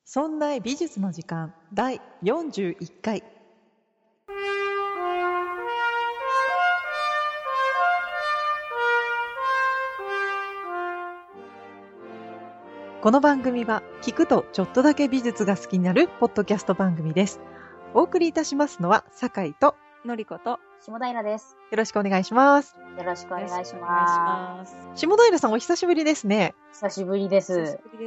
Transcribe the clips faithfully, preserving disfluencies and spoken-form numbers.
そんな美術の時間だいよんじゅういっかい。この番組は聞くとちょっとだけ美術が好きになるポッドキャスト番組です。お送りいたしますのは酒井とのりこと下平です。 よろしくお願いします。 よろしくお願いします。 下平さんお久しぶりですね。 久しぶりです。 久しぶりです。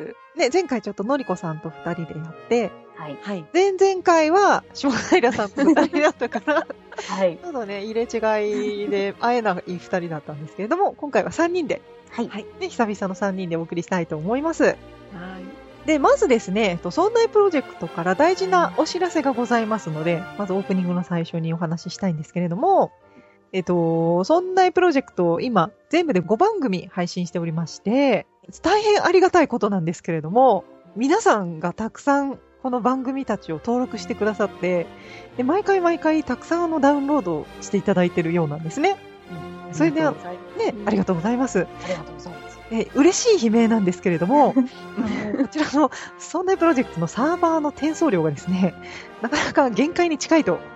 ね、前回ちょっとのりこさんと二人でやって、 はい。 はい。 前々回は下平さんと二人だったから、 はい。 ちょっとね、入れ違いで会えない二人だったんですけれども、今回は三人で、 はい。 はい。で、久々の三人でお送りしたいと思います。 はい。 で、まずですね、そんなプロジェクトから大事なお知らせがございますので、まずオープニングの最初にお話ししたいんですけれども、えっと、そんなプロジェクトを今、全部でごばんぐみ配信しておりまして、大変ありがたいことなんですけれども、皆さんがたくさんこの番組たちを登録してくださって、で、毎回毎回たくさんあのダウンロードしていただいているようなんですね。うん、それで、ね、ありがとうございます。 ありがとうございます。 え嬉しい悲鳴なんですけれども、あのこちらのそんなプロジェクトのサーバーの転送量がですね、なかなか限界に近いと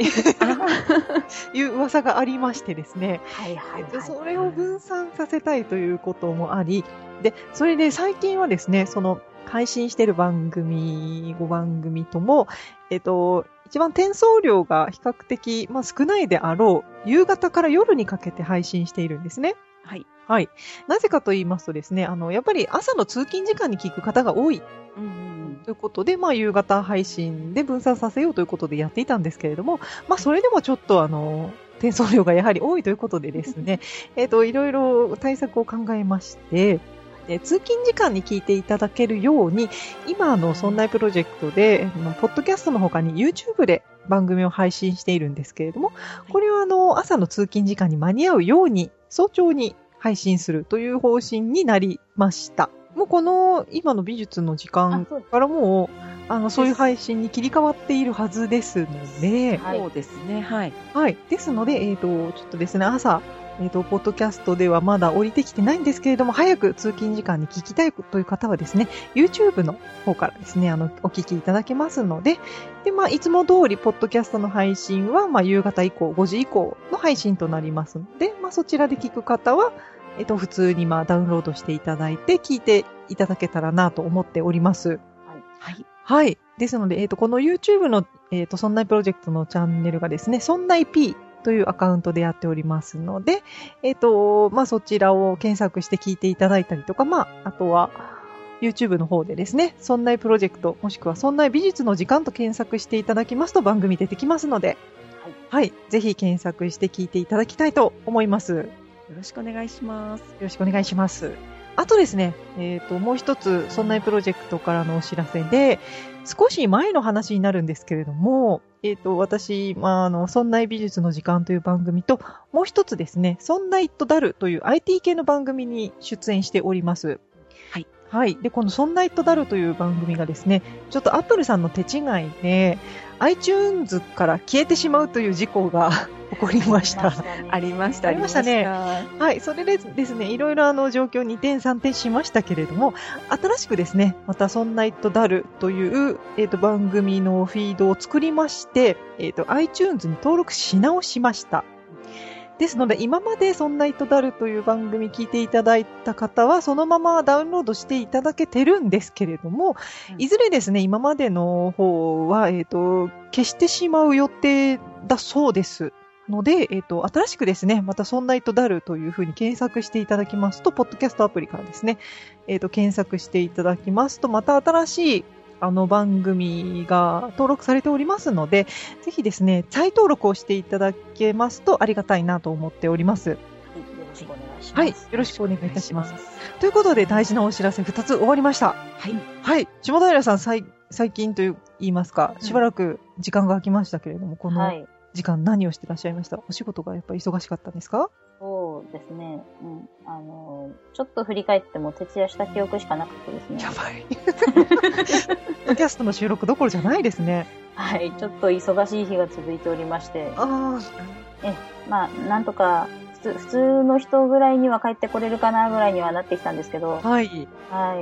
いう噂がありましてですね、 はいはいはい、 でそれを分散させたいということもあり、でそれで最近はですね、その配信している番組ごばんぐみとも、えっと一番転送量が比較的、まあ、少ないであろう夕方から夜にかけて配信しているんですね。 はい。 はい。なぜかと言いますとですね、あの、やっぱり朝の通勤時間に聞く方が多い。 うんうん、 ということで、まあ、夕方配信で分散させようということでやっていたんですけれども、まあ、それでもちょっと、あの、転送量がやはり多いということでですね、えっと、いろいろ対策を考えまして、で通勤時間に聞いていただけるように、今、あの、そんなプロジェクトで、ポッドキャストの他に YouTube で番組を配信しているんですけれども、これは、あの、朝の通勤時間に間に合うように、早朝に配信するという方針になりました。もうこの今の美術の時間からもう、あの、そういう配信に切り替わっているはずですので、 はい、そうですね。はい。 はい。ですので、えっと、ちょっとですね、朝、えっと、ポッドキャストではまだ降りてきてないんですけれども、早く通勤時間に聞きたいという方はですね、YouTube の方からですね、あの、お聞きいただけますので、で、まあ、いつも通り、ポッドキャストの配信は、まあ、夕方以降、ごじ以降の配信となりますので、まあ、そちらで聞く方は、えっと、普通に、まあ、ダウンロードしていただいて、聞いていただけたらなと思っております。はい。 はい。 はい。ですので、えっと、この YouTube の、えっと、そんないプロジェクトのチャンネルがですね、そんない P というアカウントでやっておりますので、えっと、まあ、そちらを検索して聞いていただいたりとか、まあ、あとは、YouTube の方でですね、そんないプロジェクト、もしくはそんない美術の時間と検索していただきますと番組出てきますので、はい。はい。ぜひ検索して聞いていただきたいと思います。 よろしくお願いします。よろしくお願いします。あとですね、えっと、もう一つ、そんないプロジェクトからのお知らせで、少し前の話になるんですけれども、えっと、私、まあ、あの、そんない美術の時間という番組と、もう一つですね、そんないっとダルという アイティー 系の番組に出演しております。 はい。 はい。で、このそんないっとダルという番組がですね、ちょっとアップルさんの手違いで、iTunes から消えてしまうという事故が起こりました。 ありました。 ありましたね。はい。それでですね、いろいろあの状況にてんさんてんしましたけれども、新しくですね、またそんないっとダルという、えっと、番組のフィードを作りまして、えっと、iTunes に登録し直しました。ですので、今までそんないっとダルという番組聞いていただいた方は、そのままダウンロードしていただけてるんですけれども、うん、いずれですね、今までの方は、えっと、消してしまう予定だそうです。ので、えっと、新しくですね、またそんないっとダルというふうに検索していただきますと、ポッドキャストアプリからですね、えっと、検索していただきますと、また新しいあの番組が登録されておりますので、ぜひですね、再登録をしていただけますとありがたいなと思っております。 はい、よろしくお願いします。 はい、よろしくお願いいたします。ということで、大事なお知らせふたつ終わりました。 はい。 はい。下平さん、最近と言いますか、しばらく時間が空きましたけれども、この時間何をしてらっしゃいました？お仕事がやっぱり忙しかったんですか？ そうですね。うん。あの、ちょっと振り返っても徹夜した記憶しかなくてですね。 やばい。ポッドキャストの収録どころじゃないですね。 はい。ちょっと忙しい日が続いておりまして。 ああ。 え、まあ、なんとか、普通、普通の人ぐらいには帰ってこれるかなぐらいにはなってきたんですけど。 はい。 はい。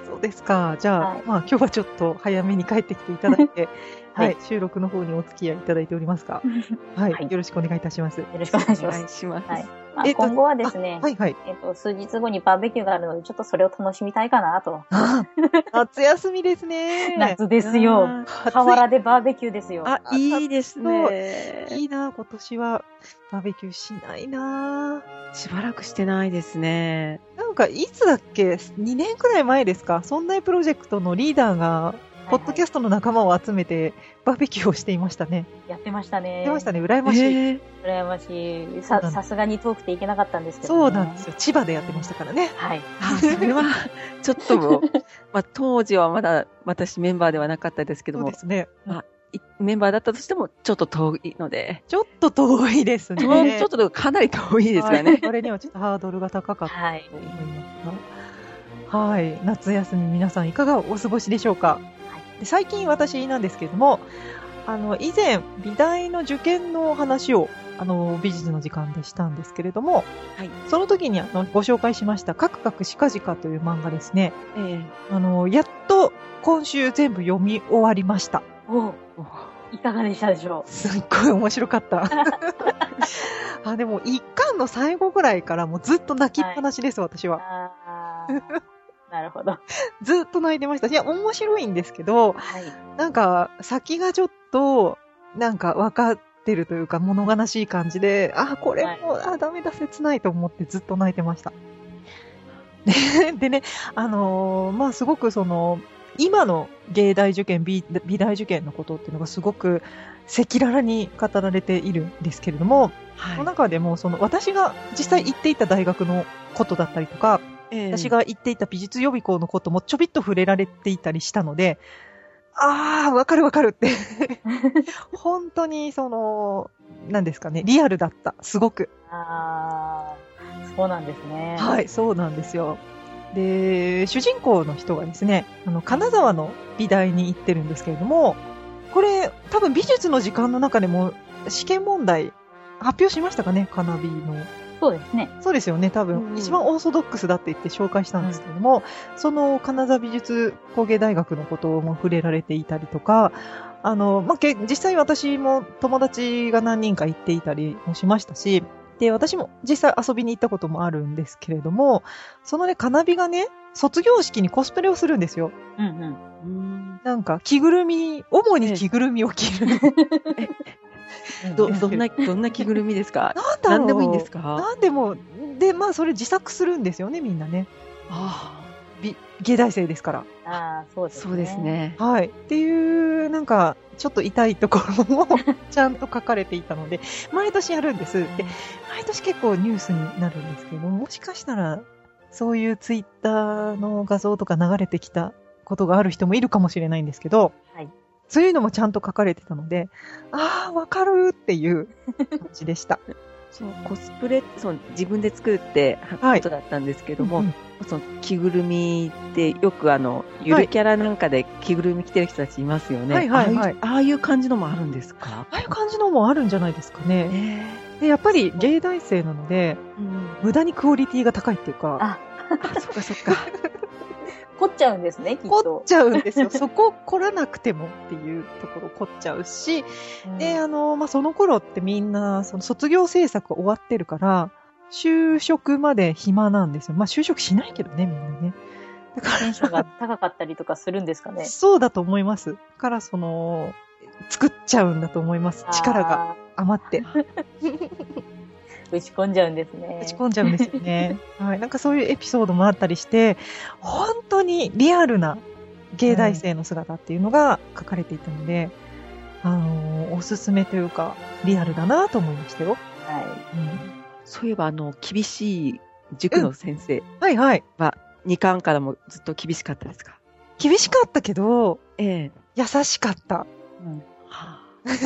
そうですか。じゃあ、 はい、 まあ今日はちょっと早めに帰ってきていただいて、はい、はい、収録の方にお付き合いいただいておりますが、はい、はい、よろしくお願いいたします。よろしくお願いします。 お願いします。 はい。まあ、えっと、今後はですね、 はいはい。 えっと、数日後にバーベキューがあるので、ちょっとそれを楽しみたいかなと。 夏休みですね。 夏ですよ。河原でバーベキューですよ。 あ、いいですね。 いいな、今年はバーベキューしないな。 しばらくしてないですね。 なんか、いつだっけ ?に 年くらい前ですか、そんなプロジェクトのリーダーが、ポッドキャストの仲間を集めて、バーベキューをしていましたね。 やってましたね。 やってましたね。羨ましい。えー、 羨ましい。さ、さすがに遠くて行けなかったんですけど、ね。 そうなんですよ。千葉でやってましたからね。 はい。 あ、それは、ちょっと、まあ、当時はまだ私メンバーではなかったですけども。 そうですね。 まあ、メンバーだったとしても、ちょっと遠いので。 ちょっと遠いですね。 ちょっとかなり遠いですかね。 それにはちょっとハードルが高かったと思いますが。はい。はい。夏休み皆さんいかがお過ごしでしょうか。で最近私なんですけれども、あの、以前、美大の受験の話を、あの、美術の時間でしたんですけれども、はい、その時にあのご紹介しました、カクカクシカジカという漫画ですね。ええ、あの、やっと今週全部読み終わりました。 おいかがでしたでしょう。 すっごい面白かった。あ、でも一巻の最後ぐらいからもうずっと泣きっぱなしです、はい、私は。 あなるほど。 ずっと泣いてました。いや、面白いんですけど、はい、なんか、先がちょっと、なんか分かってるというか、物悲しい感じで、あ、これも、はい、あ、ダメだ、切ないと思ってずっと泣いてました。で, でね、あのー、まあ、すごくその、今の芸大受験、美、美大受験のことっていうのがすごく赤裸々に語られているんですけれども、はい、その中でも、その、私が実際行っていた大学のことだったりとか、えー、私が行っていた美術予備校のこともちょびっと触れられていたりしたので、あー、わかるわかるって。本当に、その、何ですかね、リアルだった。すごく。 あー、そうなんですね。 はい、そうなんですよ。で、主人公の人がですね、あの、金沢の美大に行ってるんですけれども、これ、多分美術の時間の中でも試験問題発表しましたかね、カナビの。 そうですね。 そうですよね、多分、うん、一番オーソドックスだって言って紹介したんですけれども、うん、その金沢美術工芸大学のことも触れられていたりとか、あの、まあ、実際私も友達が何人か行っていたりもしましたし、で、私も実際遊びに行ったこともあるんですけれども、そのね、カナビがね、卒業式にコスプレをするんですよ。 うんうん。うんなんか、着ぐるみ、主に着ぐるみを着る。 ど、どんな、どんな着ぐるみですか？ なんだろう。 何でもいいんですか？ なんでも、で、まあ、それ自作するんですよね、みんなね。ああ。美、芸大生ですから。 ああ、そうですね。 そうですね。 はい。っていう、なんか、ちょっと痛いところもちゃんと書かれていたので、毎年やるんです。で、毎年結構ニュースになるんですけど、もしかしたら、そういうツイッターの画像とか流れてきたことがある人もいるかもしれないんですけど、はい。そういうのもちゃんと書かれてたので、ああ、わかるっていう感じでした。 そう、コスプレってその自分で作るってことだったんですけども、はいうんうん、その着ぐるみってよくあの、ゆるキャラなんかで着ぐるみ着てる人たちいますよね。はいはいはい。ああいう感じのもあるんですか？ ああいう感じのもあるんじゃないですかね。でやっぱり芸大生なので、うん、無駄にクオリティが高いっていうか。 あ、 あそっかそっか。 凝っちゃうんですね、きっと。 凝っちゃうんですよ。そこ凝らなくてもっていうところ凝っちゃうし、うん、で、あの、まあ、その頃ってみんな、その卒業制作終わってるから、就職まで暇なんですよ。まあ、就職しないけどね、みんなね。 だから。テンションが高かったりとかするんですかね。 そうだと思います。から、その、作っちゃうんだと思います。力が余って。 打ち込んじゃうんですね。 打ち込んじゃうんですよね。はい。なんかそういうエピソードもあったりして、本当にリアルな芸大生の姿っていうのが書かれていたので、うん、あの、おすすめというか、リアルだなと思いましたよ。 はい。うん、 そういえば、あの、厳しい塾の先生、うん。 はいはい。 は、にかんからもずっと厳しかったですか？ 厳しかったけど、 ええ、 優しかった。うんはあ、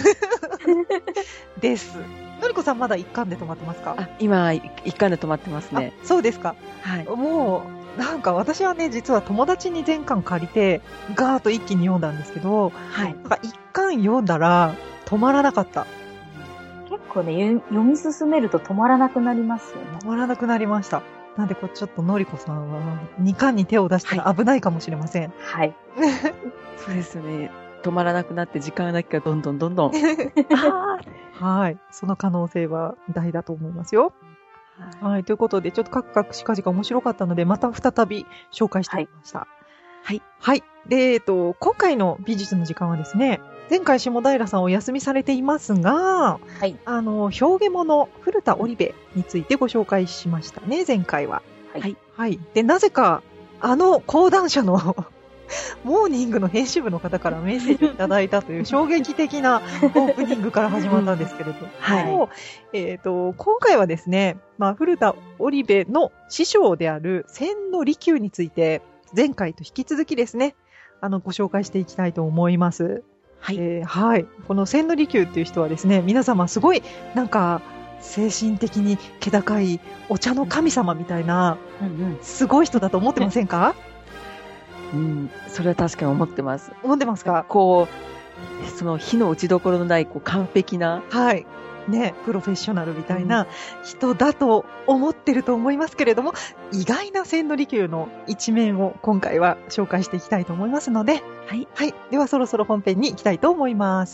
です。のりこさんまだ一巻で止まってますか？ あ、今、一巻で止まってますね。 そうですか。 はい。 もう、なんか私はね、実は友達に全巻借りて、ガーッと一気に読んだんですけど、はい。なんか一巻読んだら、止まらなかった。 結構ね、読み進めると止まらなくなりますよね。 止まらなくなりました。 なんでこうちょっとのりこさんはにかんに手を出したら危ないかもしれません。 はい。 そうですね。止まらなくなって時間がなきゃどんどんどんどん。 はい。その可能性は大だと思いますよ。はい。はい、ということで、ちょっとカクカクしかじか面白かったので、また再び紹介してみました。はい。はい。で、えっと、今回の美術の時間はですね、前回下平さんお休みされていますが、はい。あの、表現物、古田織部についてご紹介しましたね、前回は。はい。はい。で、なぜか、あの講談社のモーニングの編集部の方からメッセージをいただいたという衝撃的なオープニングから始まったんですけれども、はい。えっと、今回はですね、まあ、古田織部の師匠である千利休について、前回と引き続きですね、あの、ご紹介していきたいと思います。はい、えー。はい。この千利休っていう人はですね、皆様すごい、なんか、精神的に気高いお茶の神様みたいな、うんうん、すごい人だと思ってませんか？ うん、それは確かに思ってます。 思ってますか？ こう、その火の打ちどころのない、こう、完璧な。 はい。ね、プロフェッショナルみたいな人だと思ってると思いますけれども、うん、意外な千利休の一面を今回は紹介していきたいと思いますので、はい。はい。ではそろそろ本編に行きたいと思います。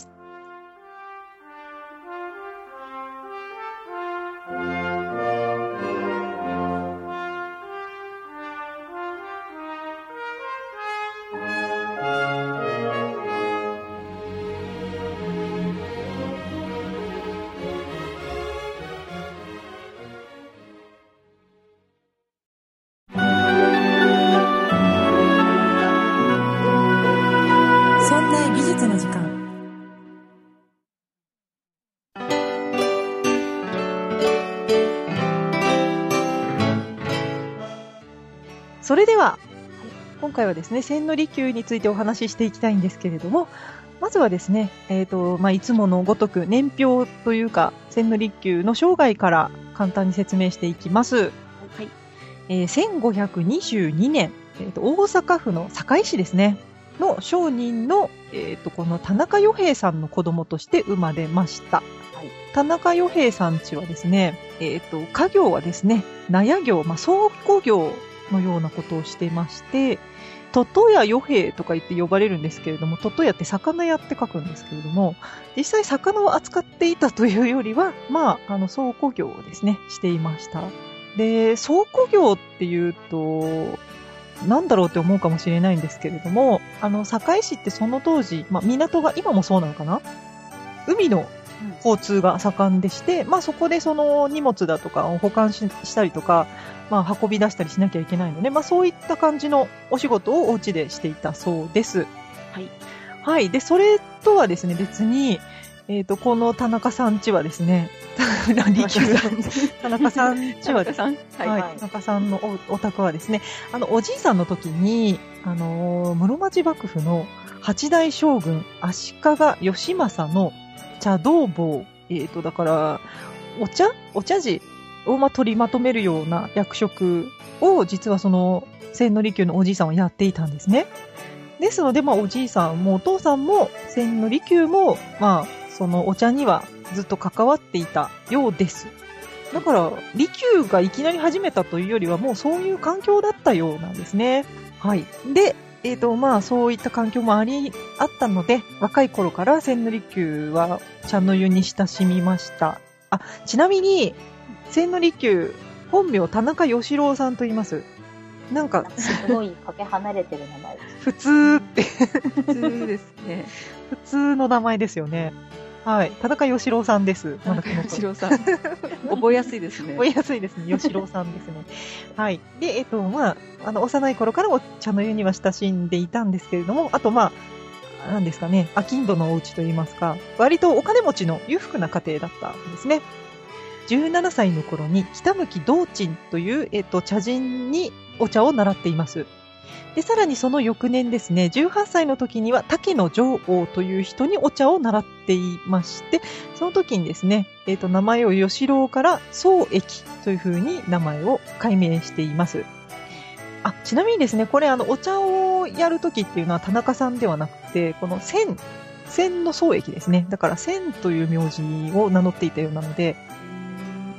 それでは、今回はですね、千利休についてお話ししていきたいんですけれども、まずはですね、えっと、まあ、いつものごとく年表というか、千利休の生涯から簡単に説明していきます。はい。えー、せんごひゃくにじゅうにねん、えーと、大阪府の堺市ですね、の商人の、えっと、この田中与兵衛さんの子供として生まれました。はい、田中与兵衛さんちはですね、えっと、家業はですね、納屋業、まあ、倉庫業、のようなことをしていまして、トトヤ与兵衛とか言って呼ばれるんですけれども、トトヤって魚屋って書くんですけれども、実際魚を扱っていたというよりは、まあ、あの、倉庫業をですね、していました。で、倉庫業っていうと、なんだろうって思うかもしれないんですけれども、あの、堺市ってその当時、まあ、港が今もそうなのかな？海の交通が盛んでして、まあそこでその荷物だとかを保管 し, したりとか、まあ運び出したりしなきゃいけないので、まあそういった感じのお仕事をお家でしていたそうです。はい。はい。で、それとはですね、別に、えっと、この田中さんちはですね、利休さん、田中さんちはですね、はい、はい。田中さんの お, お宅はですね、あの、おじいさんの時に、あのー、室町幕府の八代将軍足利義政の茶道坊、えっと、だから、お茶お茶事をま取りまとめるような役職を、実はその、千利休のおじいさんはやっていたんですね。ですので、まあ、おじいさんもお父さんも、千利休も、まあ、そのお茶にはずっと関わっていたようです。だから、利休がいきなり始めたというよりは、もうそういう環境だったようなんですね。はい。で、えっと、まあ、そういった環境もあり、あったので、若い頃から千利休は茶の湯に親しみました。あ、ちなみに、千利休、本名田中義郎さんと言います。なんか、 すごいかけ離れてる名前です。 普通って。 普通ですね。 普通の名前ですよね。はい。田中義郎さんです。 田中義郎さん。覚えやすいですね。 覚えやすいですね。義郎さんですね。はい。で、えっと、まあ、あの、幼い頃からお茶の湯には親しんでいたんですけれども、あと、まあ、なんですかね、商人のお家といいますか、割とお金持ちの裕福な家庭だったんですね。じゅうななさいの頃に、北向道珍という、えっと、茶人にお茶を習っています。で、さらにその翌年ですね、じゅうはっさいの時には竹野上王という人にお茶を習っていまして、その時にですね、えっと、名前を義郎から宗益という風に名前を改名しています。あ、ちなみにですね、これあの、お茶をやる時っていうのは田中さんではなくて、この千、千の宗益ですね。だから千という名字を名乗っていたようなので、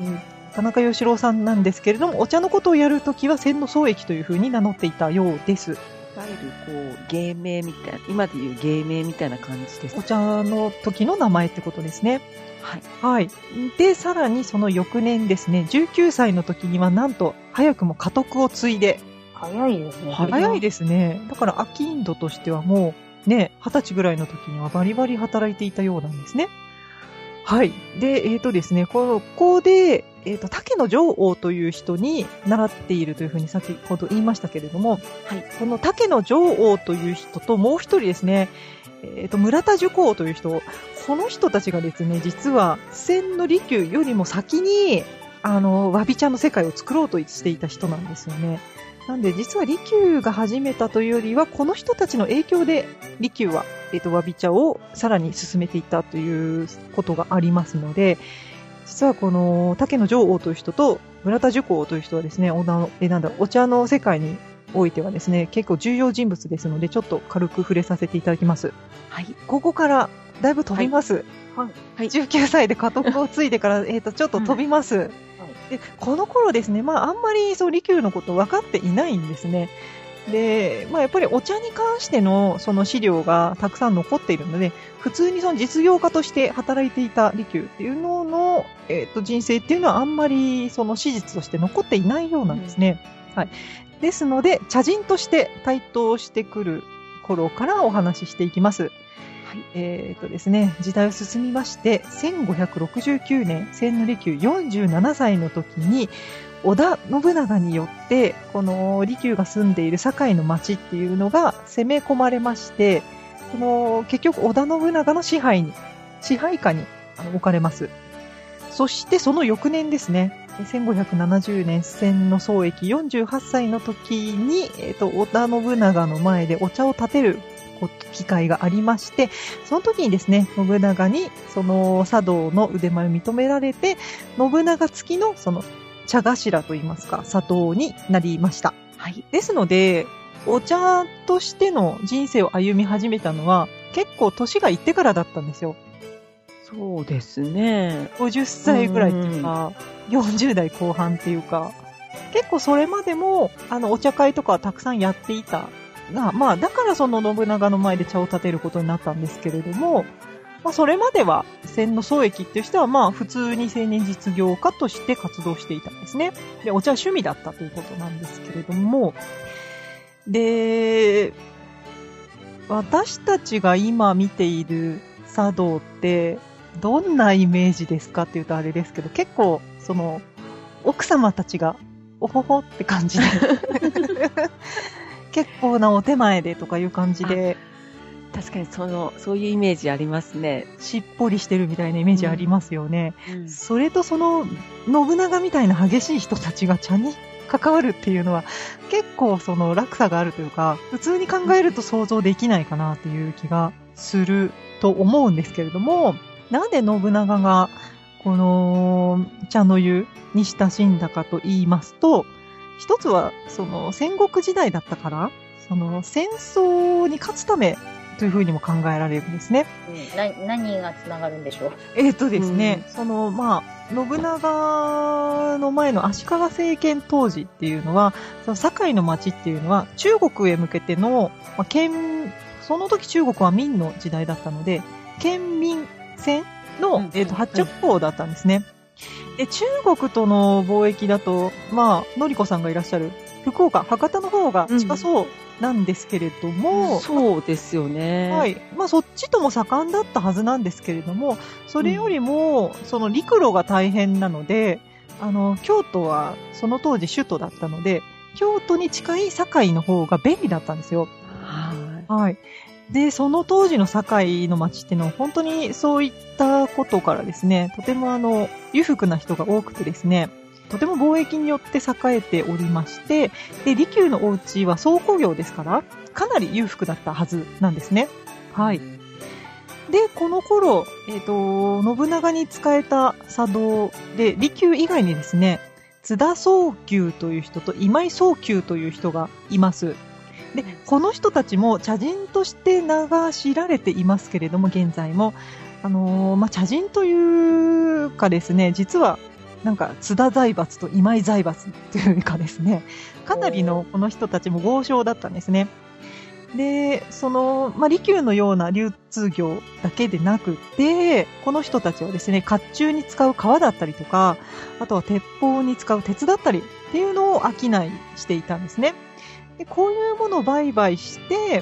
田中義郎さんなんですけれども、お茶のことをやるときは千創駅というふうに名乗っていたようです。 いわゆるこう芸名みたいな、今でいう芸名みたいな感じです。 お茶の時の名前ってことですね。 はい。 はい。で、さらにその翌年ですね、じゅうきゅうさいの時にはなんと早くも家督を継いで。 早いですね。 早いですね。だから商人としてはもうね、二十歳ぐらいの時にはバリバリ働いていたようなんですね。はい。で、えっとですね、ここで、えっと、竹野城王という人に習っているというふうに先ほど言いましたけれども、はい。この竹野城王という人ともう一人ですね、えっと、村田寿光という人、この人たちがですね、実は千利休よりも先に、あの、わび茶の世界を作ろうとしていた人なんですよね。なんで、実は利休が始めたというよりは、この人たちの影響で、利休は、えっと、わび茶をさらに進めていったということがありますので、実はこの、竹野城王という人と、村田寿光という人はですね、おなえなんだお茶の世界においてはですね、結構重要人物ですので、ちょっと軽く触れさせていただきます。はい。ここから、だいぶ飛びます。はい。はい、じゅうきゅうさいで家督を継いでから、えっと、ちょっと飛びます。うん、で、この頃ですね、まあ、あんまりそう、利休のこと分かっていないんですね。で、まあ、やっぱりお茶に関してのその資料がたくさん残っているので、普通にその実業家として働いていた利休っていうのの、えっと、人生っていうのはあんまりその史実として残っていないようなんですね。うん、はい。ですので、茶人として台頭してくる頃からお話ししていきます。はい。えっとですね、時代を進みまして、せんごひゃくろくじゅうきゅうねん、千利休よんじゅうななさいの時に、織田信長によって、この利休が住んでいる堺の町っていうのが攻め込まれまして、この結局織田信長の支配に、支配下に置かれます。そしてその翌年ですね、せんごひゃくななじゅうねん千創駅よんじゅうはっさいの時に、えっと、織田信長の前でお茶を立てる機会がありまして、その時にですね、信長にその茶道の腕前を認められて、信長付きのその茶頭といいますか、茶道になりました。はい。ですので、お茶としての人生を歩み始めたのは、結構年がいってからだったんですよ。 そうですね。 ごじゅっさいぐらいっていうか、よんじゅうだいこう半っていうか、結構それまでも、あの、お茶会とかはたくさんやっていたが、まあ、だからその信長の前で茶を立てることになったんですけれども、まあ、それまでは、千創駅っていう人は、まあ、普通に青年実業家として活動していたんですね。で、お茶は趣味だったということなんですけれども、で、私たちが今見ている茶道って、どんなイメージですかっていうとあれですけど、結構、その、奥様たちが、おほほって感じで、結構なお手前でとかいう感じで、 確かにその、そういうイメージありますね。 しっぽりしてるみたいなイメージありますよね。うんうん、それとその、信長みたいな激しい人たちが茶に関わるっていうのは、結構その落差があるというか、普通に考えると想像できないかなっていう気がすると思うんですけれども、なんで信長が、この、茶の湯に親しんだかと言いますと、一つは、その、戦国時代だったから、その、戦争に勝つため、というふうにも考えられるんですね。 うん、な何がつながるんでしょう。 えっとですね、うん、その、まあ、信長の前の足利政権当時っていうのは、その堺の町っていうのは、中国へ向けての、まあ、県、その時中国は明の時代だったので、県民戦の、うん、えっと、発着港だったんですね。はい、で、中国との貿易だと、まあ、のりこさんがいらっしゃる、福岡、博多の方が近そうなんですけれども、 うん、そうですよね。 はい。まあ、そっちとも盛んだったはずなんですけれども、それよりも、その陸路が大変なので、あの、京都はその当時首都だったので、京都に近い堺の方が便利だったんですよ。 はい。 はい。で、その当時の堺の町っていうのは本当にそういったことからですね、とてもあの、裕福な人が多くてですね、とても貿易によって栄えておりまして、で、利休のお家は倉庫業ですから、かなり裕福だったはずなんですね。はい。で、この頃、えっと、信長に仕えた茶道で、利休以外にですね、津田宗久という人と今井宗久という人がいます。で、この人たちも茶人として名が知られていますけれども、現在も。あのー、まあ、茶人というかですね、実は、 なんか津田財閥と今井財閥っていうかですね、かなりのこの人たちも豪商だったんですね。で、その、まあ、利休のような流通業だけでなくて、この人たちはですね、甲冑に使う革だったりとか、あとは鉄砲に使う鉄だったりっていうのを商いしていたんですね。で、こういうものを売買して、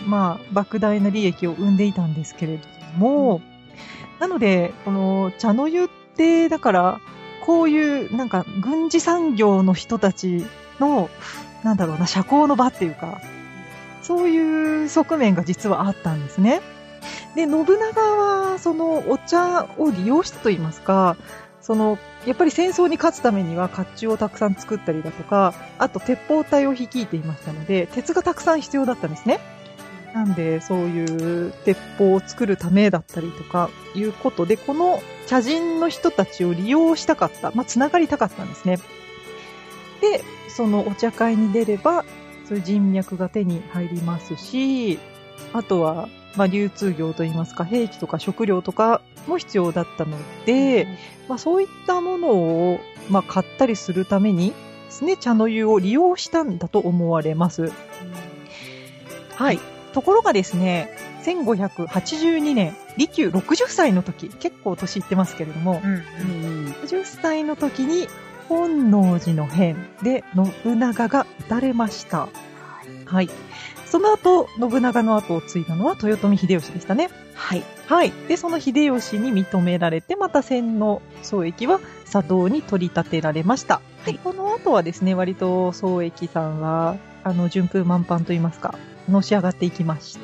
まあ、莫大な利益を生んでいたんですけれども、うん、なので、この茶の湯って、だから、こういうなんか軍事産業の人たちの、なんだろうな、社交の場っていうか、そういう側面が実はあったんですね。で、信長はそのお茶を利用したと言いますか、そのやっぱり戦争に勝つためには甲冑をたくさん作ったりだとか、あと鉄砲隊を率いていましたので、鉄がたくさん必要だったんですね。なんで、そういう鉄砲を作るためだったりとかいうことで、この茶人の人たちを利用したかった、まあ、つながりたかったんですね。で、そのお茶会に出れば、そういう人脈が手に入りますし、あとは、まあ、流通業といいますか、兵器とか食料とかも必要だったので、うん、まあ、そういったものを、まあ、買ったりするためにですね、茶の湯を利用したんだと思われます。うん、はい。ところがですね、せんごひゃくはちじゅうにねん、利休ろくじゅっさいの時、結構年いってますけれども、うんうん、ろくじゅっさいの時に本能寺の変で信長が撃たれました。はい。はい、その後、信長の後を継いだのは豊臣秀吉でしたね。はい。はい。で、その秀吉に認められて、また千の宗益は茶道に取り立てられました。はい。で、この後はですね、割と宗益さんは、あの、順風満帆といいますか、のし上がっていきまして、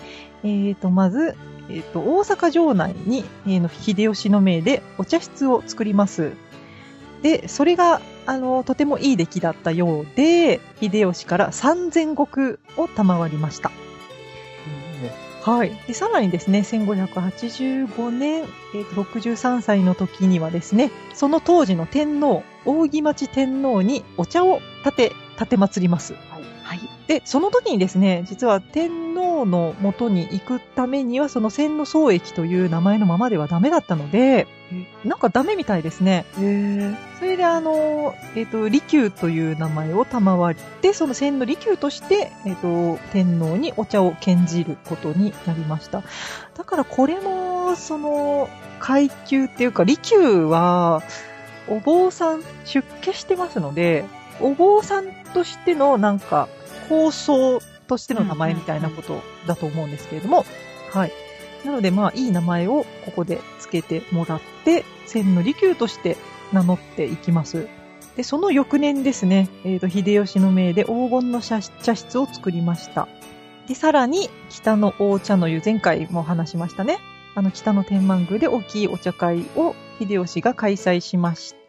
えっと、まず、えっと、大阪城内に、えー、の秀吉の命でお茶室を作ります。で、それが、あの、とてもいい出来だったようで、秀吉からさんぜんごくを賜りました。うん、はい。で、さらにですね、せんごひゃくはちじゅうごねん、えーと、ろくじゅうさんさいの時にはですね、その当時の天皇、扇町天皇にお茶を立て、立て祭ります。はい。はい。で、その時にですね、実は天皇の元に行くためには、その千の宗益という名前のままではダメだったので、なんかダメみたいですね。へー。それであの、えっと、利休という名前を賜って、その千の利休として、えっと、天皇にお茶を献じることになりました。だからこれも、その、階級っていうか、利休は、お坊さん出家してますので、お坊さんとしてのなんか、高僧としての名前みたいなことだと思うんですけれども、はい。なので、まあ、いい名前をここで付けてもらって、千の利休として名乗っていきます。で、その翌年ですね、えっと、秀吉の命で黄金の茶室を作りました。で、さらに、北の大茶の湯、前回も話しましたね。あの、北の天満宮で大きいお茶会を秀吉が開催しまして、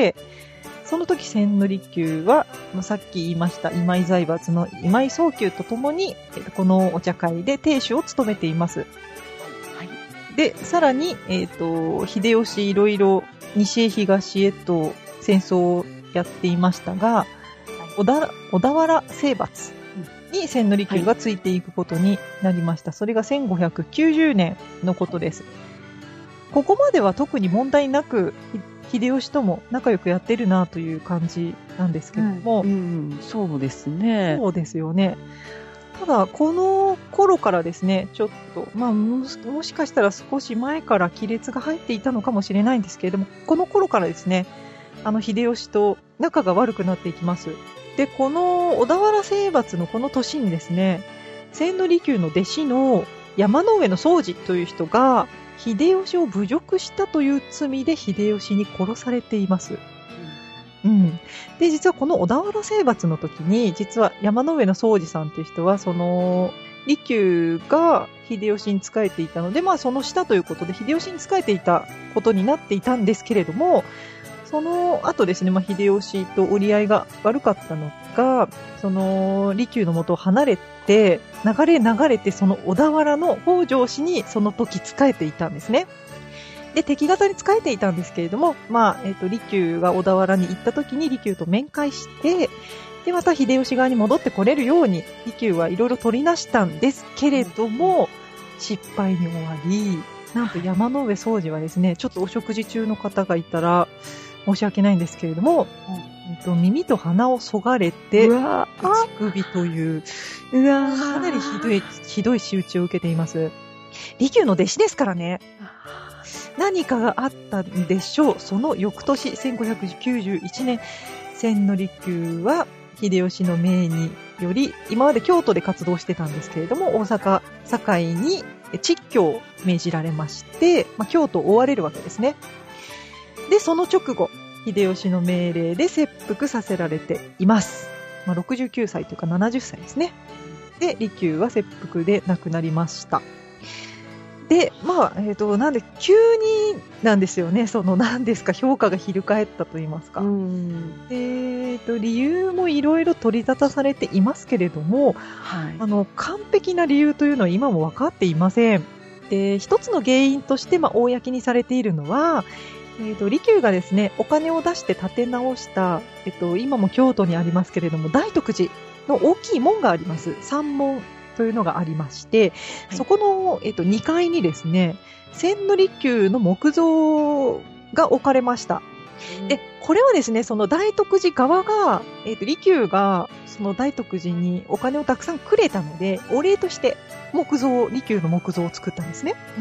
その時、千の利休は、さっき言いました今井財閥の今井宗久とともに、このお茶会で亭主を務めています。はい、で、さらに、えっと、秀吉いろいろ西へ東へと戦争をやっていましたが、小田、小田原征伐に千の利休がついていくことになりました。はい、それがせんごひゃくきゅうじゅうねんのことです。ここまでは特に問題なく、秀吉とも仲良くやってるなという感じなんですけども、うんうん、 そうですね。 そうですよね。ただ、この頃からですね、ちょっと、まあもし、もしかしたら少し前から亀裂が入っていたのかもしれないんですけれども、この頃からですね、あの、秀吉と仲が悪くなっていきます。で、この小田原征伐のこの年にですね、千の利休の弟子の山上の宗次という人が、秀吉を侮辱したという罪で秀吉に殺されています。うん。うん、で、実はこの小田原征伐の時に、実は山上の宗次さんっていう人は、その、利休が秀吉に仕えていたので、まあその下ということで秀吉に仕えていたことになっていたんですけれども、その後ですね、まあ秀吉と折り合いが悪かったのが、その利休の元を離れて、流れ流れてその小田原の北条氏にその時仕えていたんですね。で、敵方に仕えていたんですけれども、まあ、えっと、利休が小田原に行った時に利休と面会して、で、また秀吉側に戻ってこれるように、利休はいろいろ取りなしたんですけれども、失敗に終わり、なんと山上宗次はですね、ちょっとお食事中の方がいたら、 申し訳ないんですけれども、うんえっと、耳と鼻をそがれて、乳首という、うわかなりひどい、ひどい仕打ちを受けています。利休の弟子ですからね。何かがあったんでしょう。その翌年、せんごひゃくきゅうじゅういちねん、千利休は、秀吉の命により、今まで京都で活動してたんですけれども、大阪、堺に蟄居を命じられまして、まあ、京都を追われるわけですね。で、その直後、秀吉の命令で切腹させられています。まあ、ろくじゅうきゅうさいというかななじゅっさいですね。で、利休は切腹で亡くなりました。で、まあ、えっと、なんで、急になんですよね。その、なんですか、評価が翻ったと言いますか。うんで、えっと、理由もいろいろ取り沙汰されていますけれども、はい、あの、完璧な理由というのは今も分かっていません。で、一つの原因として、まあ、公にされているのは、えっと、利休がですね、お金を出して建て直した、えっと、今も京都にありますけれども、大徳寺の大きい門があります。三門。というのがありまして、はい、そこの、えっと、にかいにですね、千利休の木像が置かれました。うん、で、これはですね、その大徳寺側が、えっと、利休が、その大徳寺にお金をたくさんくれたので、お礼として木像、利休の木像を作ったんですね。うん、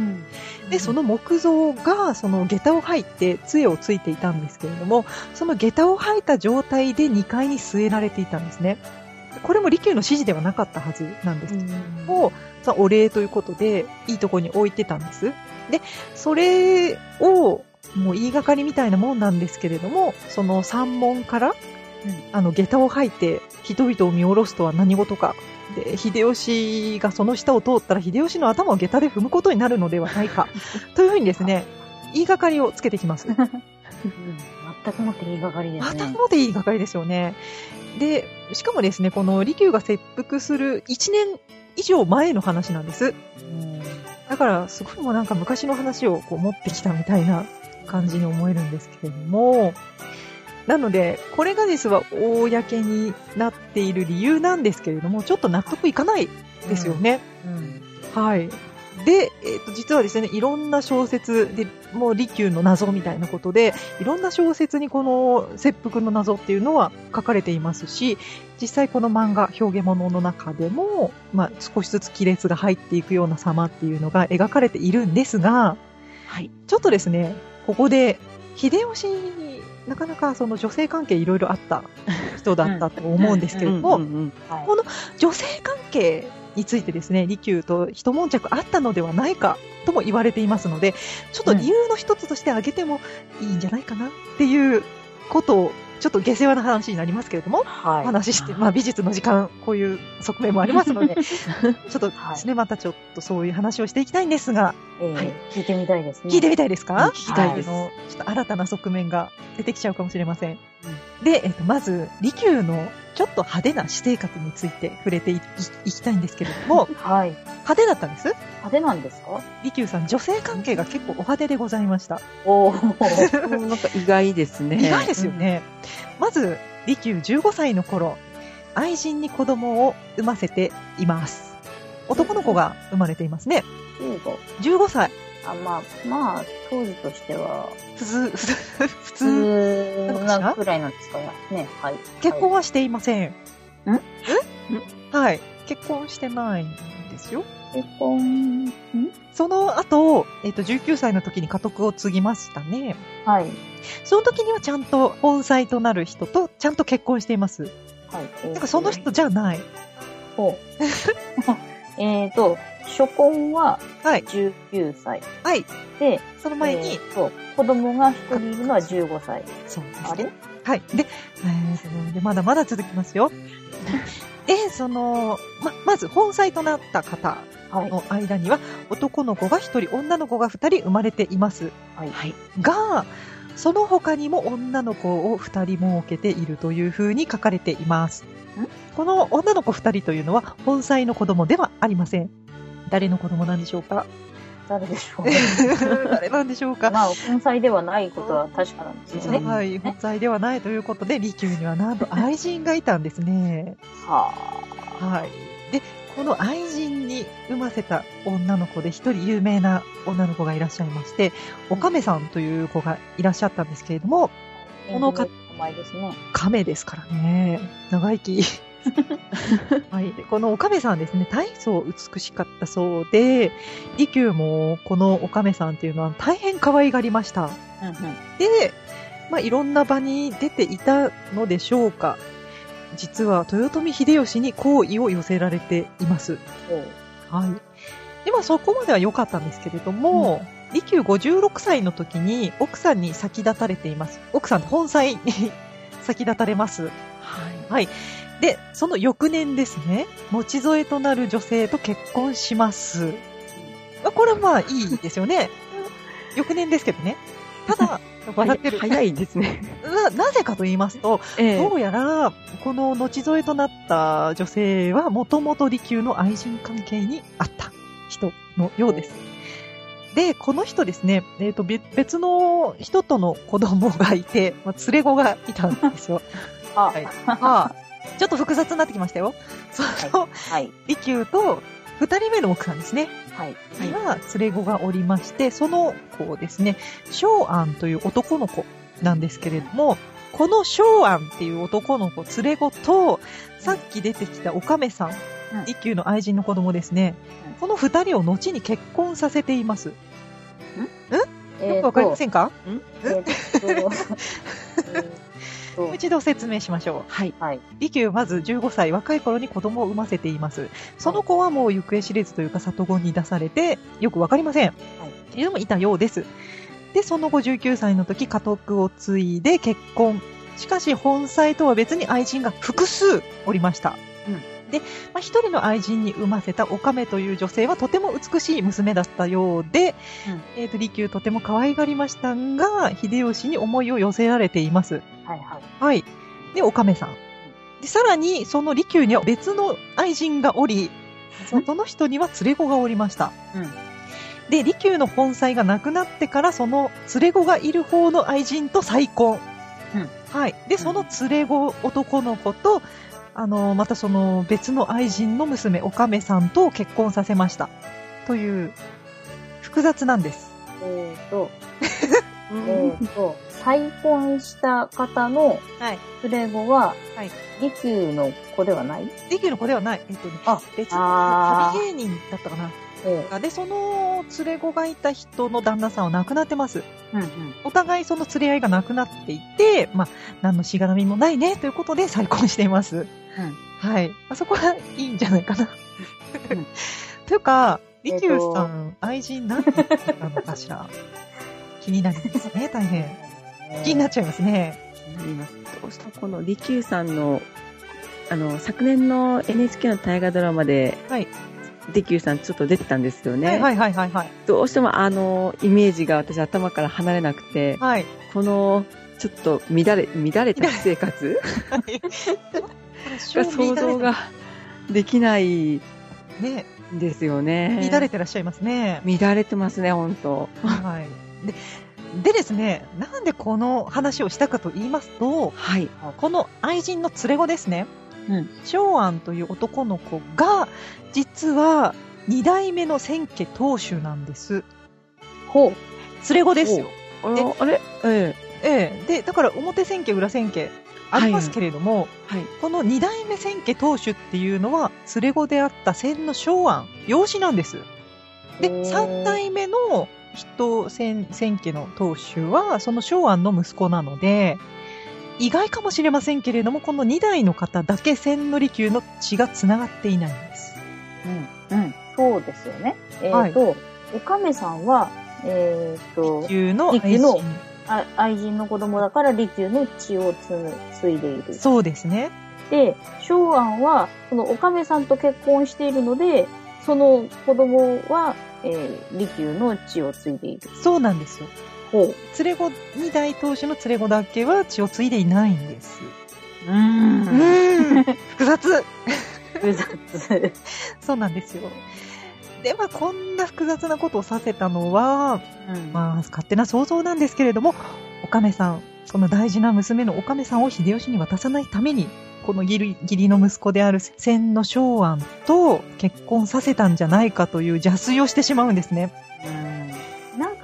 で、その木像が、その下駄を履いて、杖をついていたんですけれども、その下駄を履いた状態でにかいに据えられていたんですね。これも利休の指示ではなかったはずなんですけども、うん、お礼ということで、いいとこに置いてたんです。で、それを、もう言いがかりみたいなもんなんですけれども、その山門から、うん、あの、下駄を履いて、人々を見下ろすとは何事か。で、秀吉がその下を通ったら、秀吉の頭を下駄で踏むことになるのではないか。というふうにですね、言いがかりをつけてきます。うん、 全くもって言いがかりですね。 全くもって言いがかりですよね。で、しかもですね、この利休が切腹するいちねん以上前の話なんです。うんだから、すごいもうなんか昔の話をこう持ってきたみたいな感じに思えるんですけれども、なので、これがですは公になっている理由なんですけれども、ちょっと納得いかないですよね。うんうん、はい。で、えっと、実はですね、いろんな小説で、もう利休の謎みたいなことで、いろんな小説にこの切腹の謎っていうのは書かれていますし、実際この漫画、表現物の中でも、まあ、少しずつ亀裂が入っていくような様っていうのが描かれているんですが、はい。ちょっとですね、ここで、秀吉になかなかその女性関係いろいろあった人だったと思うんですけれども、この女性関係、についてですね、利休と一悶着あったのではないかとも言われていますので、ちょっと理由の一つとして挙げてもいいんじゃないかなっていうことを、ちょっと下世話な話になりますけれども、はい、お話しして、まあ美術の時間、こういう側面もありますので、ちょっとですね、またちょっとそういう話をしていきたいんですが、 えーはい、聞いてみたいですね。 聞いてみたいですか？ 聞きたいです。 あの、ちょっと新たな側面が出てきちゃうかもしれません。うん、で、えっと、まず、利休のちょっと派手な私生活について触れていきたいんですけれども、はい、派手だったんです。 派手なんですか？ 利休さん、女性関係が結構お派手でございました。 おー、なんか意外ですね。 意外ですよね。うん、まず、利休じゅうごさいの頃、愛人に子供を産ませています。男の子が生まれていますね。じゅうごさい。 あ、まあ、まあ、当時としては、 普通、普通なくらいなんですかね。はい。 結婚はしていません。 ん？ え？はい。結婚してないんですよ。 結婚、ん？ その後、えっと、じゅうきゅうさいの時に家督を継ぎましたね。 はい。 その時にはちゃんと本妻となる人とちゃんと結婚しています。 はい。 だからその人じゃない。 ほう。えっと、初婚はじゅうきゅうさい。 はい。 で、 その前に、 えー、そう、子供が一人いるのはじゅうごさい。 そうですね。 あれ？ はい。で、えー、そのでまだまだ続きますよ。で、その、ま、まず本妻となった方の間には、男の子が一人、女の子が二人生まれています。はい。が、その他にも女の子を二人設けているというふうに書かれています。ん？この女の子二人というのは本妻の子供ではありません。誰の子供なんでしょうか？ 誰でしょう誰なんでしょうか？ まあ、本妻ではないことは確かなんですよね。 はい、本妻ではないということで、利休にはなんと愛人がいたんですね。 はあ。はい。で、この愛人に産ませた女の子で一人有名な女の子がいらっしゃいまして、おかめさんという子がいらっしゃったんですけれども、 このか、 前ですね。 亀ですからね。長生き。はい。でこのお亀さんですね、大層美しかったそうで、利休もこのお亀さんっていうのは大変可愛がりました。 うんうん、 で、まあ、いろんな場に出ていたのでしょうか。実は豊臣秀吉に好意を寄せられています。はい。で、まあ、そこまでは良かったんですけれども、うん、利休ごじゅうろくさいの時に奥さんに先立たれています。奥さんの本妻に先立たれます。はい。はい。で、その翌年ですね、後添えとなる女性と結婚します。まあ、これはまあいいですよね。翌年ですけどね。ただ、笑ってる。 早いですね。 な、なぜかと言いますと、えー、どうやら、この後添えとなった女性は、もともと利休の愛人関係にあった人のようです。で、この人ですね、えっと、別の人との子供がいて、まあ、連れ子がいたんですよ。 あ、 はい、あちょっと複雑になってきましたよ。その、はい、利休と二人目の奥さんですね。はい。には連れ子がおりまして、その子ですね、昭安という男の子なんですけれども、この昭安っていう男の子、連れ子と、さっき出てきたお亀さん、うん、利休の愛人の子供ですね、うん、この二人を後に結婚させています。んん、えー、よくわかりませんか？んえーもう一度説明しましょう。はい。はい。利休まずじゅうごさい、若い頃に子供を産ませています。その子はもう行方知れずというか里子に出されて、よくわかりません。はい。でもいたようです。で、その後じゅうきゅうさいの時、家督を継いで結婚。しかし本妻とは別に愛人が複数おりました。うん。で、まあ、一人の愛人に産ませたお亀という女性はとても美しい娘だったようで、うん、えっと、利休とても可愛がりましたが、秀吉に思いを寄せられています。はいはい。はい。で、お亀さん。で、さらに、その利休には別の愛人がおり、その人には連れ子がおりました。うん。で、利休の本妻が亡くなってから、その連れ子がいる方の愛人と再婚。うん。はい。で、その連れ子男の子と、あの、またその別の愛人の娘、お亀さんと結婚させました。という、複雑なんです。 えーと、えーと、再婚した方の連れ子は、はい、利休の子ではない？ 利休の子ではない。えっとね、あ、別の旅芸人だったかな。ええ、で、その連れ子がいた人の旦那さんは亡くなってます。うんうん、お互いその連れ合いがなくなっていて、まあ、何のしがらみもないね、ということで再婚しています。うん、はい。あそこはいいんじゃないかな。うん、というか、利休さん、えー、愛人何人いたのかしら。気になりますね、大変。気になっちゃいますね。 気になります。どうしてもこの利休さんの、あの、昨年の エヌエイチケー の大河ドラマで、はい。利休さんちょっと出てたんですよね。はいはいはいはい、はい。どうしてもあの、イメージが私頭から離れなくて、はい。この、ちょっと乱れ、乱れた生活が想像ができないね。ですよね。 乱れてらっしゃいますね。 乱れてますね、ほんと。 はい。ででですね、なんでこの話をしたかと言いますと、はい、この愛人の連れ子ですね、うん、昭安という男の子が、実は二代目の千家当主なんです。ほう。連れ子ですよ。 あれあれええ。ええ。で、だから表千家、裏千家ありますけれども、はいはい、この二代目千家当主っていうのは、連れ子であった千の昭安、養子なんです。で、三代目の人、千、千家の当主は、その昭安の息子なので、意外かもしれませんけれども、この二代の方だけ千利休の血が繋がっていないんです。 うん、うん、そうですよね。えっ、ー、と、はい、お亀さんは、えっ、ー、と、 利休の愛人。 愛人の子供だから利休の血を継いでいる。 そうですね。 で、昭安は、そのお亀さんと結婚しているので、その子供は、えー、利休の血を継いでいる。 そうなんですよ。ほう。連れ子、二代当主の連れ子だけは血を継いでいないんです。うーん。うーん。複雑。 複雑。 そうなんですよ。で、まあ、こんな複雑なことをさせたのは、うん、まあ、勝手な想像なんですけれども、お亀さん、その大事な娘のお亀さんを秀吉に渡さないために、この義理、義理の息子である千の昭安と結婚させたんじゃないかという邪推をしてしまうんですね。 うん、なん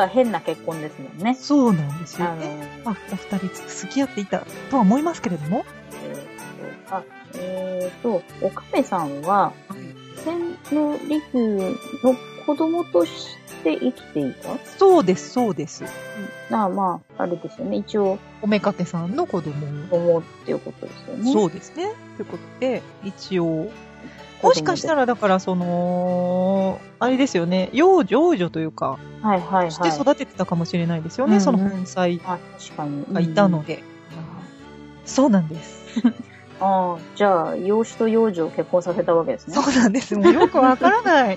か変な結婚ですもんね。 そうなんですよね。あのー、まあ、お二人付き合っていたとは思いますけれども。 えーと、あ、えーと、おかめさんは、千利休の子供として生きていた？ そうです、そうです。 うん、あまあ、あれですよね。一応。 おめかけさんの子供。 子供っていうことですよね。 そうですね。ということで、一応、もしかしたらだからその、あれですよね、養女、養女というか、 はいはいはい。 して育ててたかもしれないですよね、うんうん、その本妻がいたので。うんうん、そうなんです。 ああ、じゃあ、養子と養女を結婚させたわけですね。 そうなんです。もうよくわからない。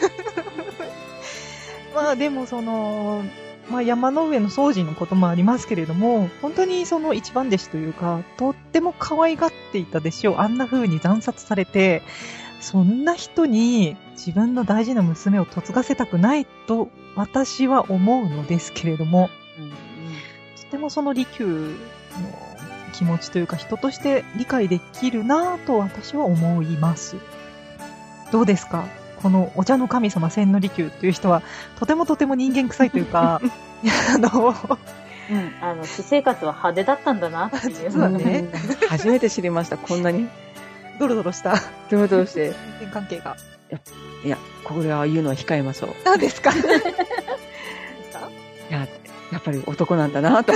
まあでもその、まあ山の上の掃除のこともありますけれども、本当にその一番弟子というか、とっても可愛がっていた弟子をあんな風に惨殺されて、そんな人に自分の大事な娘を嫁がせたくないと私は思うのですけれども、うんうん、とてもその利休の気持ちというか人として理解できるなぁと私は思います。どうですか？このお茶の神様千利休という人はとてもとても人間臭いというか、あの、 うん、あの私生活は派手だったんだなっていう。 実はね、 初めて知りました。こんなにドロドロした。 ドロドロして。 人間関係が。 いや、いや、これは言うのは控えましょう。 何ですか？何ですか？ いや、やっぱり男なんだなと。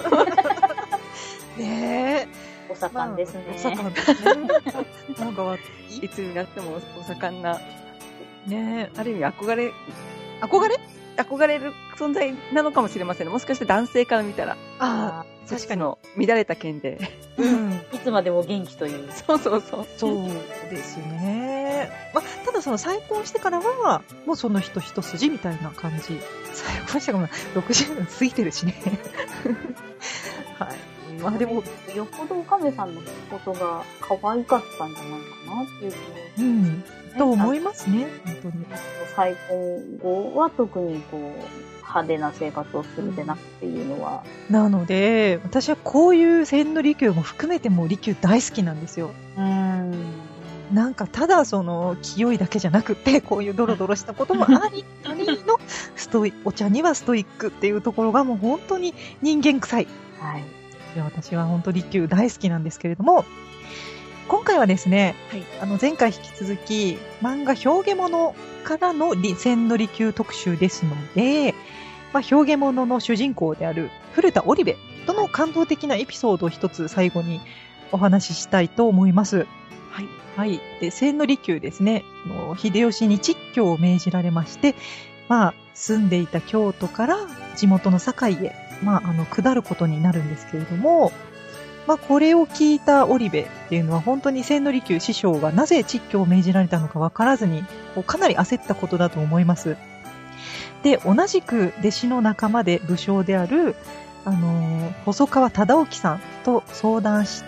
ねえ。お盛んですね。 まあ、お盛んですね。なんかいつになってもお盛んな。 ねえ。 ある意味憧れ、 憧れ憧れる存在なのかもしれませんね。もしかして男性から見たら。 ああ、確かに。 の乱れた剣で。 うん。いつまでも元気という。 そうそうそう。 そうですね。まあ、ただその再婚してからは、もうその人一筋みたいな感じ。再婚してからもろくじゅうねん過ぎてるしね。はい。 まあでも、よっぽどおかめさんのことが可愛かったんじゃないかなっていう。 うん。と思いますね、本当に。 再婚後は特にこう、派手な生活をするでなくっていうのは。 なので、私はこういう千利休も含めても利休大好きなんですよ。 うーん。 なんかただその清いだけじゃなくて、こういうドロドロしたこともあり、ありのストイ、お茶にはストイックっていうところがもう本当に人間臭い。 はい。 で私は本当利休大好きなんですけれども、今回はですね、はい、あの前回引き続き漫画表現物からの千利休特集ですので、まあ、表現物の主人公である古田織部との感動的なエピソードを一つ最後にお話ししたいと思います。はい。はい。で、千利休ですね、秀吉に蟄居を命じられまして、まあ、住んでいた京都から地元の堺へ、まあ、あの、下ることになるんですけれども、まあ、これを聞いた織部っていうのは本当に千利休師匠がなぜ蟄居を命じられたのか分からずに、こうかなり焦ったことだと思います。で、同じく弟子の仲間で武将である、あのー、細川忠興さんと相談して、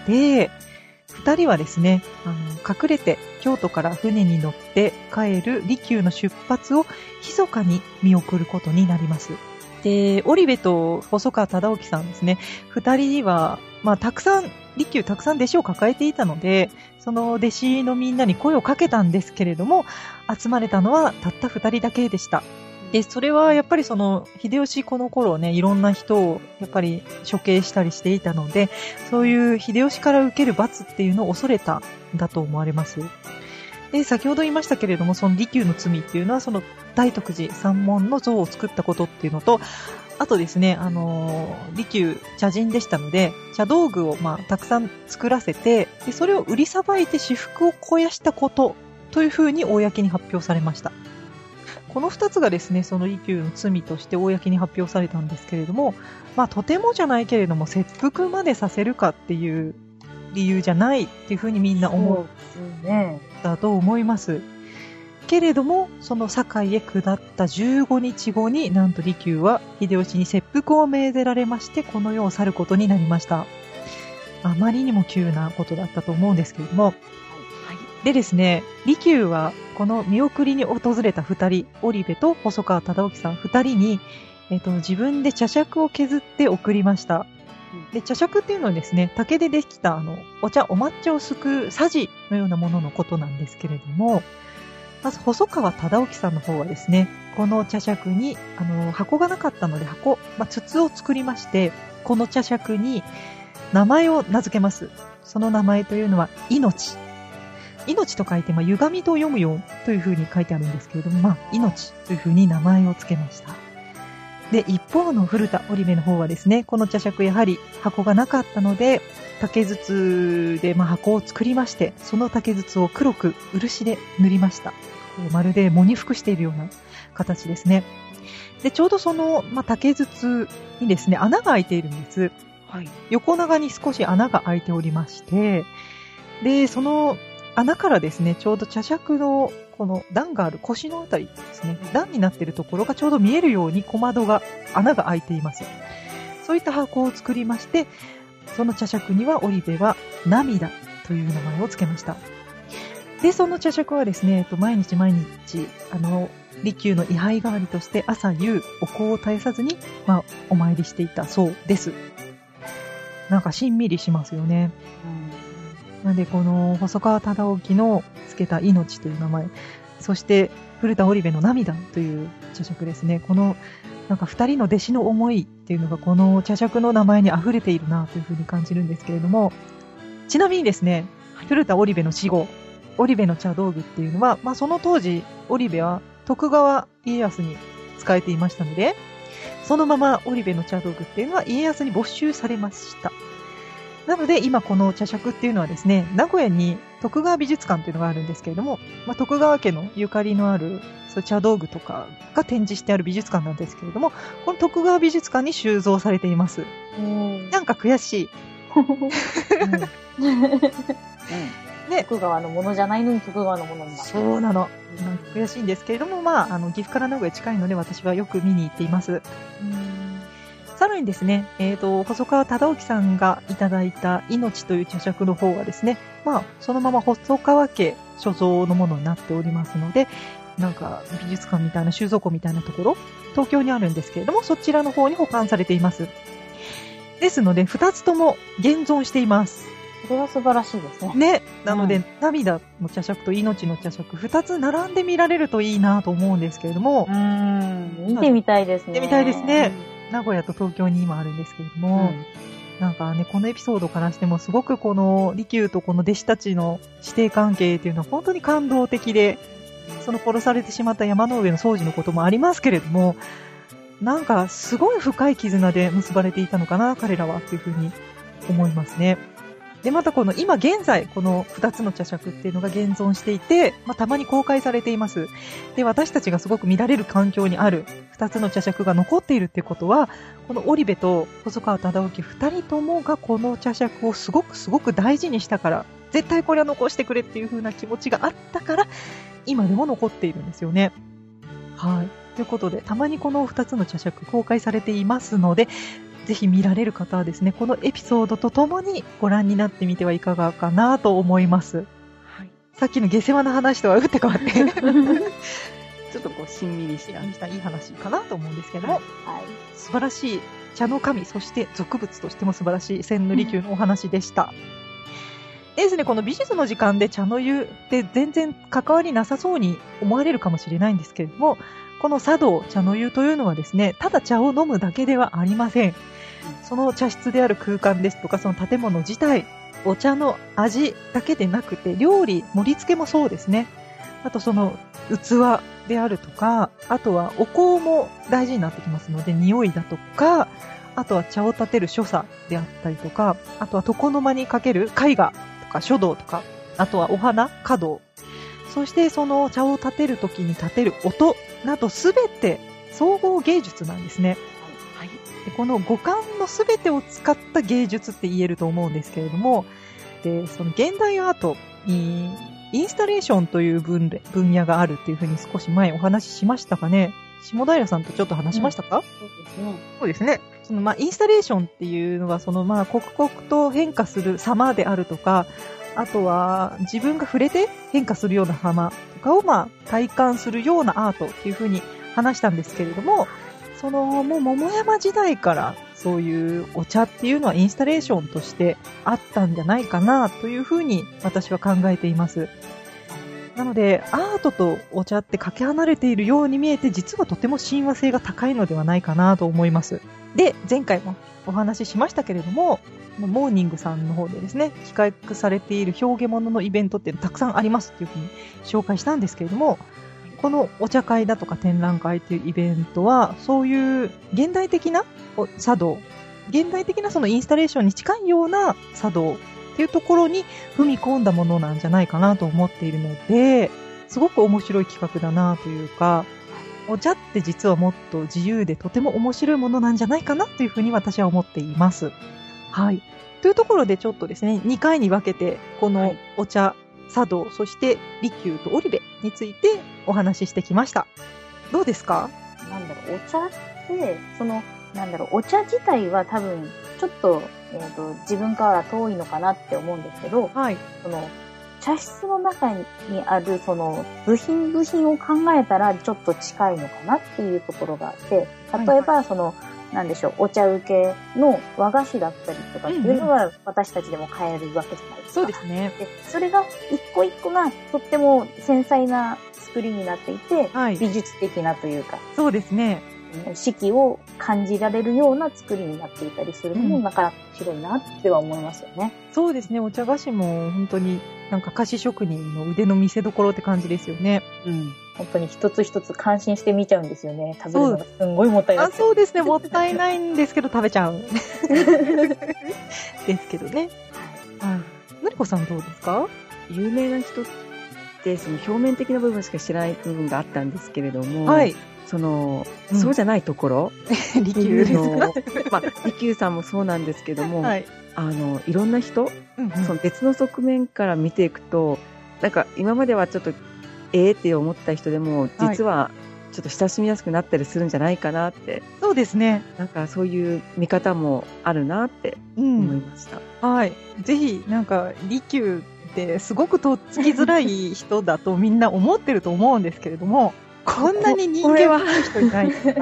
二人はですね、あの、隠れて京都から船に乗って帰る利休の出発を密かに見送ることになります。で、織部と細川忠興さんですね、二人は、まあ、たくさん、利休たくさん弟子を抱えていたので、その弟子のみんなに声をかけたんですけれども、集まれたのはたった二人だけでした。で、それはやっぱりその、秀吉この頃ね、いろんな人をやっぱり処刑したりしていたので、そういう秀吉から受ける罰っていうのを恐れたんだと思われます。で、先ほど言いましたけれども、その利休の罪っていうのは、その大徳寺三門の像を作ったことっていうのと、あとですね、あのー、利休茶人でしたので、茶道具をまあ、たくさん作らせて、で、それを売りさばいて私腹を肥やしたことというふうに公に発表されました。この二つがですね、その利休の罪として公に発表されたんですけれども、まあ、とてもじゃないけれども、切腹までさせるかっていう理由じゃないっていうふうにみんな思ったと思います。けれども、その堺へ下ったじゅうごにちごに、なんと利休は秀吉に切腹を命ぜられまして、この世を去ることになりました。あまりにも急なことだったと思うんですけれども、はい、でですね、利休はこの見送りに訪れた二人、織部と細川忠興さん二人に、えっと、自分で茶杓を削って送りました。で、茶杓っていうのはですね、竹でできたあのお茶、お抹茶をすくうさじのようなもののことなんですけれども、 まず、細川忠興さんの方はですね、この茶杓に、あの、箱がなかったので箱、まあ、筒を作りまして、この茶杓に名前を名付けます。その名前というのは、命。命と書いて、まあ、歪みと読むよというふうに書いてあるんですけれども、まあ、命というふうに名前を付けました。で、一方の古田織部の方はですね、この茶杓やはり箱がなかったので、竹筒で、まあ、箱を作りまして、その竹筒を黒く漆で塗りました。まるで喪に服しているような形ですね。で、ちょうどその、まあ、竹筒にですね、穴が開いているんです。はい。横長に少し穴が開いておりまして、で、その穴からですね、ちょうど茶杓のこの段がある腰のあたりですね、段になっているところがちょうど見えるように小窓が、穴が開いています。そういった箱を作りまして、その茶杓には織部は涙という名前を付けました。で、その茶杓はですね、毎日毎日、あの、利休の位牌代わりとして朝夕お香を絶やさずに、まあ、お参りしていたそうです。なんかしんみりしますよね。うん、なので、この細川忠興の付けた命という名前、そして古田織部の涙という茶杓ですね。このなんか二人の弟子の思いっていうのがこの茶杓の名前に溢れているなというふうに感じるんですけれども、ちなみにですね、古田織部の死後、織部の茶道具っていうのは、まあその当時、織部は徳川家康に仕えていましたので、そのまま織部の茶道具っていうのは家康に没収されました。なので今この茶杓っていうのはですね、名古屋に徳川美術館っていうのがあるんですけれども、まあ、徳川家のゆかりのあるそう茶道具とかが展示してある美術館なんですけれども、この徳川美術館に収蔵されています。うんなんか悔しい。うんうんね、徳川のものじゃないのに徳川のものになる。 そうなの。なんか悔しいんですけれども、まあ、あの岐阜から名古屋近いので私はよく見に行っています。うんさらにですね、えっと、細川忠興さんがいただいた命という茶杓の方はですね、まあ、そのまま細川家所蔵のものになっておりますので、なんか美術館みたいな収蔵庫みたいなところ、東京にあるんですけれども、そちらの方に保管されています。ですので、二つとも現存しています。 それは素晴らしいですね。 ね。なので、うん、涙の茶杓と命の茶杓、二つ並んで見られるといいなと思うんですけれども。 うーん、見てみたいですね。 見てみたいですね。名古屋と東京に今あるんですけれども、うん、なんかね、このエピソードからしてもすごくこの利休とこの弟子たちの師弟関係っていうのは本当に感動的で、その殺されてしまった山の上の宗次のこともありますけれども、なんかすごい深い絆で結ばれていたのかな、彼らはっていうふうに思いますね。で、またこの今現在この二つの茶杓っていうのが現存していて、まあ、たまに公開されています。で、私たちがすごく見られる環境にある二つの茶杓が残っているっていうことは、この織部と細川忠興二人ともがこの茶杓をすごくすごく大事にしたから、絶対これは残してくれっていう風な気持ちがあったから、今でも残っているんですよね。はい。ということで、たまにこの二つの茶杓公開されていますので、ぜひ見られる方はですね、このエピソードとともにご覧になってみてはいかがかなと思います。はい、さっきの下世話な話とは打って変わってちょっとこうしんみりしたいい話かなと思うんですけども、はい、素晴らしい茶の神、そして俗物としても素晴らしい千利休のお話でした。でですね、この美術の時間で茶の湯って全然関わりなさそうに思われるかもしれないんですけれども、この茶道、茶の湯というのはですね、ただ茶を飲むだけではありません。その茶室である空間ですとか、その建物自体、お茶の味だけでなくて、料理、盛り付けもそうですね。あとその器であるとか、あとはお香も大事になってきますので、匂いだとか、あとは茶を立てる所作であったりとか、あとは床の間にかける絵画とか書道とか、あとはお花、華道、そしてその茶を立てる時に立てる音などすべて総合芸術なんですね。はい、でこの五感のすべてを使った芸術って言えると思うんですけれども、でその現代アートにインスタレーションという分類分野があるっていうふうに少し前お話ししましたかね。下平さんとちょっと話しましたか？うん、そうですね。そうですね。そのまあインスタレーションっていうのはそのまあ刻々と変化する様であるとか、あとは自分が触れて変化するような様とかをまあ体感するようなアートっていうふうに話したんですけれども、そのもう桃山時代からそういうお茶っていうのはインスタレーションとしてあったんじゃないかなというふうに私は考えています。 なので、アートとお茶ってかけ離れているように見えて、実はとても親和性が高いのではないかなと思います。で、前回もお話ししましたけれども、モーニングさんの方でですね、企画されている表現物のイベントってたくさんありますっていうふうに紹介したんですけれども、このお茶会だとか展覧会っていうイベントは、そういう現代的な茶道、現代的なそのインスタレーションに近いような茶道っていうところに踏み込んだものなんじゃないかなと思っているので、すごく面白い企画だなというか、お茶って実はもっと自由でとても面白いものなんじゃないかなというふうに私は思っています。はい。というところでちょっとですね、にかいに分けて、このお茶、はい、茶道、そして利休と織部についてお話ししてきました。どうですか？ なんだろう、お茶って、その、なんだろう、お茶自体は多分、ちょっと、えっと、自分から遠いのかなって思うんですけど、はい。その、茶室の中にある、その、部品部品を考えたらちょっと近いのかなっていうところがあって、例えば、その、なんでしょう、お茶受けの和菓子だったりとかっていうのは私たちでも買えるわけじゃないですか。 そうですね。 で、それが一個一個がとっても繊細な作りになっていて、はい、美術的なというか。 そうですね。 四季を感じられるような作りになっていたりするのも、なかなか白いなっては思いますよね。 そうですね。お茶菓子も本当になんか菓子職人の腕の見せ所って感じですよね。 うん。本当に一つ一つ感心して見ちゃうんですよね。食べるのがすんごいもったいない。 あ、そうですね。もったいないんですけど食べちゃう。ですけどね。はい。のりこさんどうですか？ 有名な人ってその表面的な部分しか知らない部分があったんですけれども、はい。その、うん、そうじゃないところ利休ですの、まあ、利休さんもそうなんですけども、はい、あの、いろんな人、うんうん、その別の側面から見ていくと、なんか今まではちょっと、えーって思った人でも、実はちょっと親しみやすくなったりするんじゃないかなって。はい、 そうですね。 なんかそういう見方もあるなって思いました。 うん、はい。ぜひ、なんか、利休ってすごくとっつきづらい人だとみんな思ってると思うんですけれども、こんなに人間は人いないから。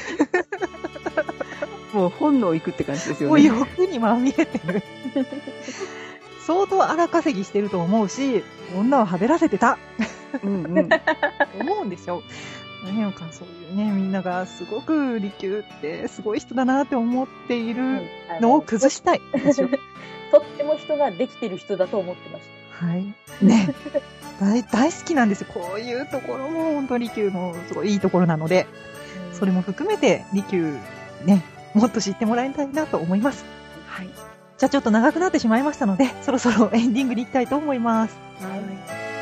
もう本能行くって感じですよね。 もう欲にまみれてる。相当荒稼ぎしてると思うし、女をはべらせてた。うんうん。思うんですよ。なんかそういうね、みんながすごく利休ってすごい人だなって思っているのを崩したい。 とっても人ができてる人だと思ってました。 はい。ね。大, 大好きなんですよ。こういうところも本当利休のすごいいいところなので、うん、それも含めて利休ね、もっと知ってもらいたいなと思います。はい。じゃあちょっと長くなってしまいましたので、そろそろエンディングに行きたいと思います。はい。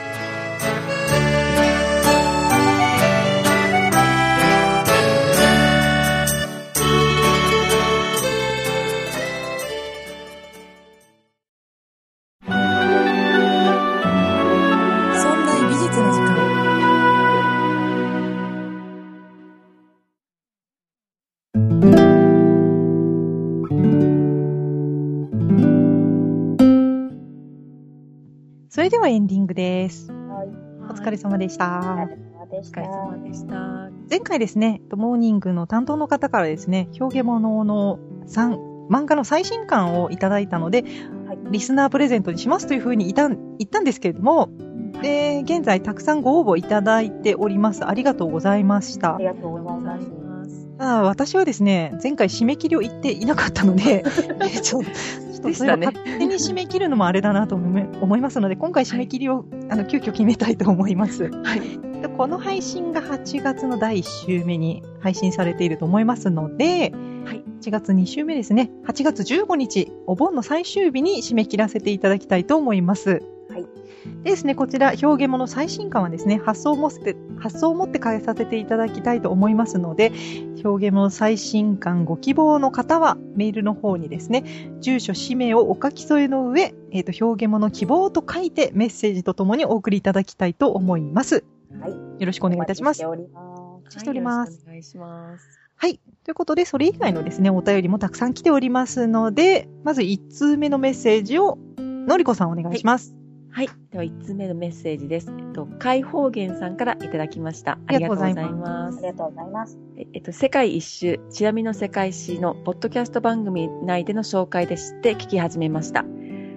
それではエンディングです。はい、お疲れ様でした。お疲れ様でした。 前回ですね、モーニングの担当の方からですね、表現物のさん漫画の最新刊をいただいたので、はい、リスナープレゼントにしますというふうに言ったんですけれども、で、現在たくさんご応募いただいております。ありがとうございました。 ありがとうございます。 あ、私はですね、前回締め切りを言っていなかったので、ちょっとでしたね。勝手に締め切るのもあれだなと思いますので、今回締め切りを、はい、あの急遽決めたいと思います。はい、この配信がはちがつのだいいっ週目に配信されていると思いますので、はい、はちがつに週目ですね。はちがつじゅうごにち、お盆の最終日に締め切らせていただきたいと思います。はい。でですね、こちら、表現物最新刊はですね、発送を持って、発送を持って返させていただきたいと思いますので、表現物最新刊ご希望の方は、メールの方にですね、住所、氏名をお書き添えの上、えっと、表現物希望と書いてメッセージとともにお送りいただきたいと思います。はい。よろしくお願いいたします。お待ちしております。お待ちしております。 お願いします。 はい。ということで、それ以外のですね、お便りもたくさん来ておりますので、まずいち通目のメッセージを、のりこさんお願いします。 はい。はい、では、いち通目のメッセージです。えっと、海方言さんからいただきました。ありがとうございます。 ありがとうございます。 えっと、世界一周、チラ見の世界史のポッドキャスト番組内での紹介で知って聞き始めました。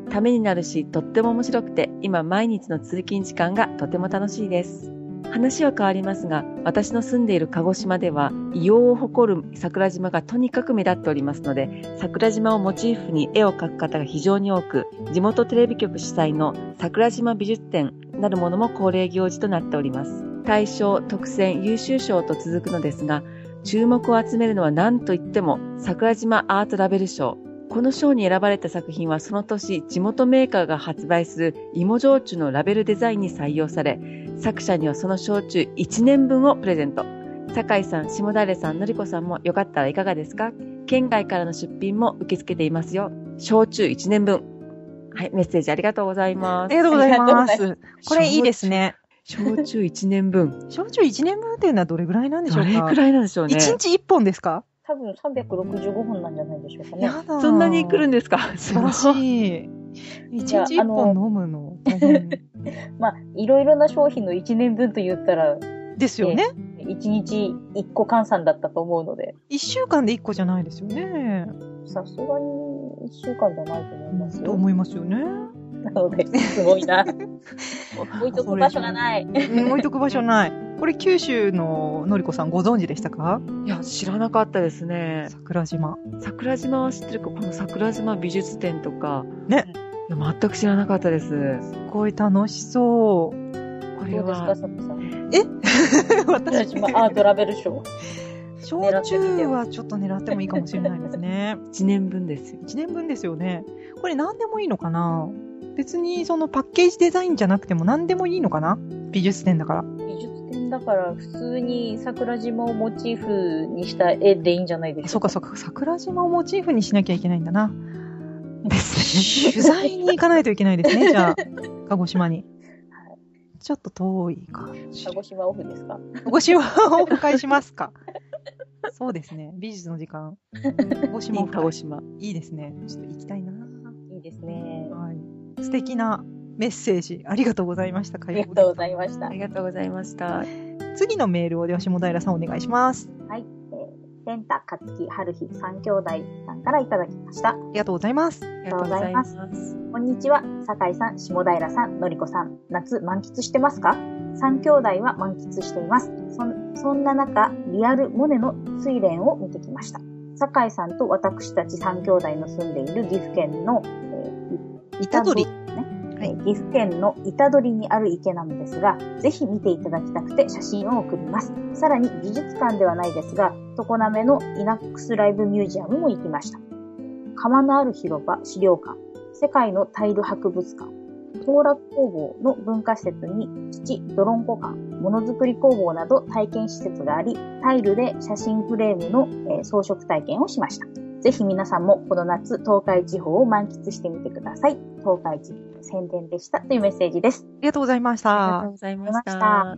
ためになるし、とっても面白くて、今毎日の通勤時間がとても楽しいです。話は変わりますが、私の住んでいる鹿児島では、異様を誇る桜島がとにかく目立っておりますので、桜島をモチーフに絵を描く方が非常に多く、地元テレビ局主催の桜島美術展なるものも恒例行事となっております。大賞、特選、優秀賞と続くのですが、注目を集めるのは何といっても桜島アートラベル賞。この賞に選ばれた作品はその年、地元メーカーが発売する芋焼酎のラベルデザインに採用され、作者にはその焼酎いちねんぶんをプレゼント。酒井さん、下平さん、のりこさんもよかったらいかがですか？県外からの出品も受け付けていますよ。焼酎いちねんぶん。はい、メッセージありがとうございます。 ありがとうございます。これいいですね。 焼酎いちねんぶん。 焼酎いちねんぶんっていうのはどれぐらいなんでしょうか？ どれくらいなんでしょうね。 いちにちいっぽんですか？ 多分さんびゃくろくじゅうごほんなんじゃないでしょうかね。 やだ。 そんなに来るんですか？ 素晴らしい。いちにちいっぽん飲むの。 まあ、いろいろな商品のいちねんぶんと言ったら。 ですよね。 いちにちいっこ換算だったと思うので。 いっしゅうかんでいっこじゃないですよね。 さすがにいっしゅうかんじゃないと思いますよ。 と思いますよね。 なので、すごいな。置いとく場所がない。 置いとく場所ない。これ九州ののりこさんご存知でしたか？ いや、知らなかったですね。 桜島。 桜島は知ってるか、この桜島美術展とか。 ね。 いや、全く知らなかったです。 すごい楽しそう。 これは。どうですか、さくさん。 え私桜島アートラベル賞。 焼酎はちょっと狙ってもいいかもしれないですね。 いちねんぶんですよ。 いちねんぶんですよね。これ何でもいいのかな？別にそのパッケージデザインじゃなくても何でもいいのかな？美術展だから。 美術展だから普通に桜島をモチーフにした絵でいいんじゃないですか？ そうかそうか。桜島をモチーフにしなきゃいけないんだな。取材に行かないといけないですね、じゃあ。鹿児島に。はい、ちょっと遠いか。 鹿児島オフですか？ 鹿児島オフ会しますか？そうですね。美術の時間。鹿児島オフ。 鹿児島。 いいですね。ちょっと行きたいな。 いいですね。 はい。素敵なメッセージありがとうございました。 ありがとうございました。 ありがとうございました。 次のメールをでは下平さんお願いします。 はい。えー、ペンタ、カツキ、ハルヒ三兄弟さんからいただきました。ありがとうございます。 ありがとうございます。こんにちは。酒井さん、下平さん、のりこさん。夏満喫してますか？三兄弟は満喫しています。そん、そんな中、リアルモネの睡蓮を見てきました。酒井さんと私たち三兄弟の住んでいる岐阜県の、えー、板取ね、はい、岐阜県の板取にある池なのですが、ぜひ見ていただきたくて写真を送ります。さらに美術館ではないですが、常滑のイナックスライブミュージアムも行きました。窯のある広場、資料館、世界のタイル博物館、当落工房の文化施設に土ドロンコ館、ものづくり工房など体験施設があり、タイルで写真フレームの、えー、装飾体験をしました。ぜひ皆さんもこの夏、東海地方を満喫してみてください。東海地方宣伝でしたというメッセージです。 ありがとうございました。 ありがとうございました。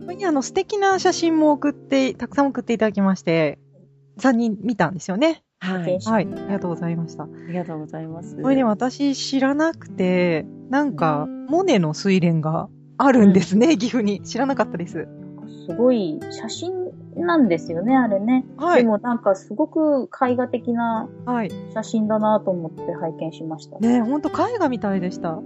これにあの素敵な写真も送って、たくさん送っていただきまして、さんにん見たんですよね。 はい。 はい。ありがとうございました。ありがとうございます。 これね、私知らなくて、なんか、モネの睡蓮があるんですね、うん、岐阜に。知らなかったです。 すごい、写真なんですよね、あれね。はい。でもなんかすごく絵画的な写真だなと思って拝見しました。はい、 ね、ほんと絵画みたいでした。うん。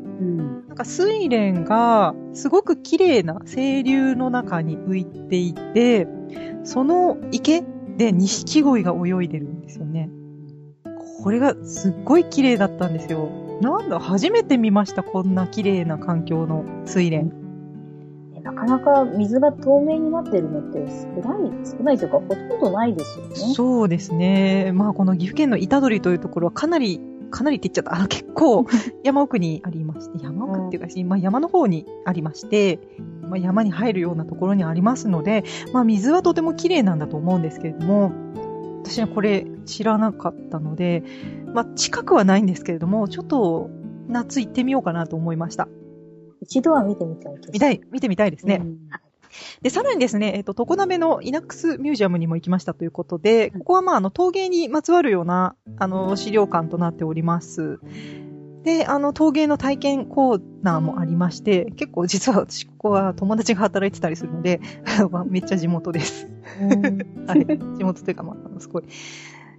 なんか睡蓮がすごく綺麗な清流の中に浮いていて、その池で錦鯉が泳いでるんですよね。これがすっごい綺麗だったんですよ。なんだ、初めて見ました、こんな綺麗な環境の睡蓮。 なかなか水が透明になってるのって少ない、少ないというかほとんどないですよね。 そうですね。まあこの岐阜県の板取というところはかなり、かなりって言っちゃった。あの結構山奥にありまして、山奥っていうか、うん、まあ山の方にありまして、まあ山に入るようなところにありますので、まあ水はとても綺麗なんだと思うんですけれども、私はこれ知らなかったので、まあ近くはないんですけれども、ちょっと夏行ってみようかなと思いました。 一度は見てみたいです。 見たい、見てみたいですね。うん、で、さらにですね、えっと、常滑のイナックスミュージアムにも行きましたということで、ここはまあ、あの、陶芸にまつわるような、あの、資料館となっております。で、あの、陶芸の体験コーナーもありまして、結構実は私、ここは友達が働いてたりするので、めっちゃ地元です。はい。地元というか、まあ、すごい。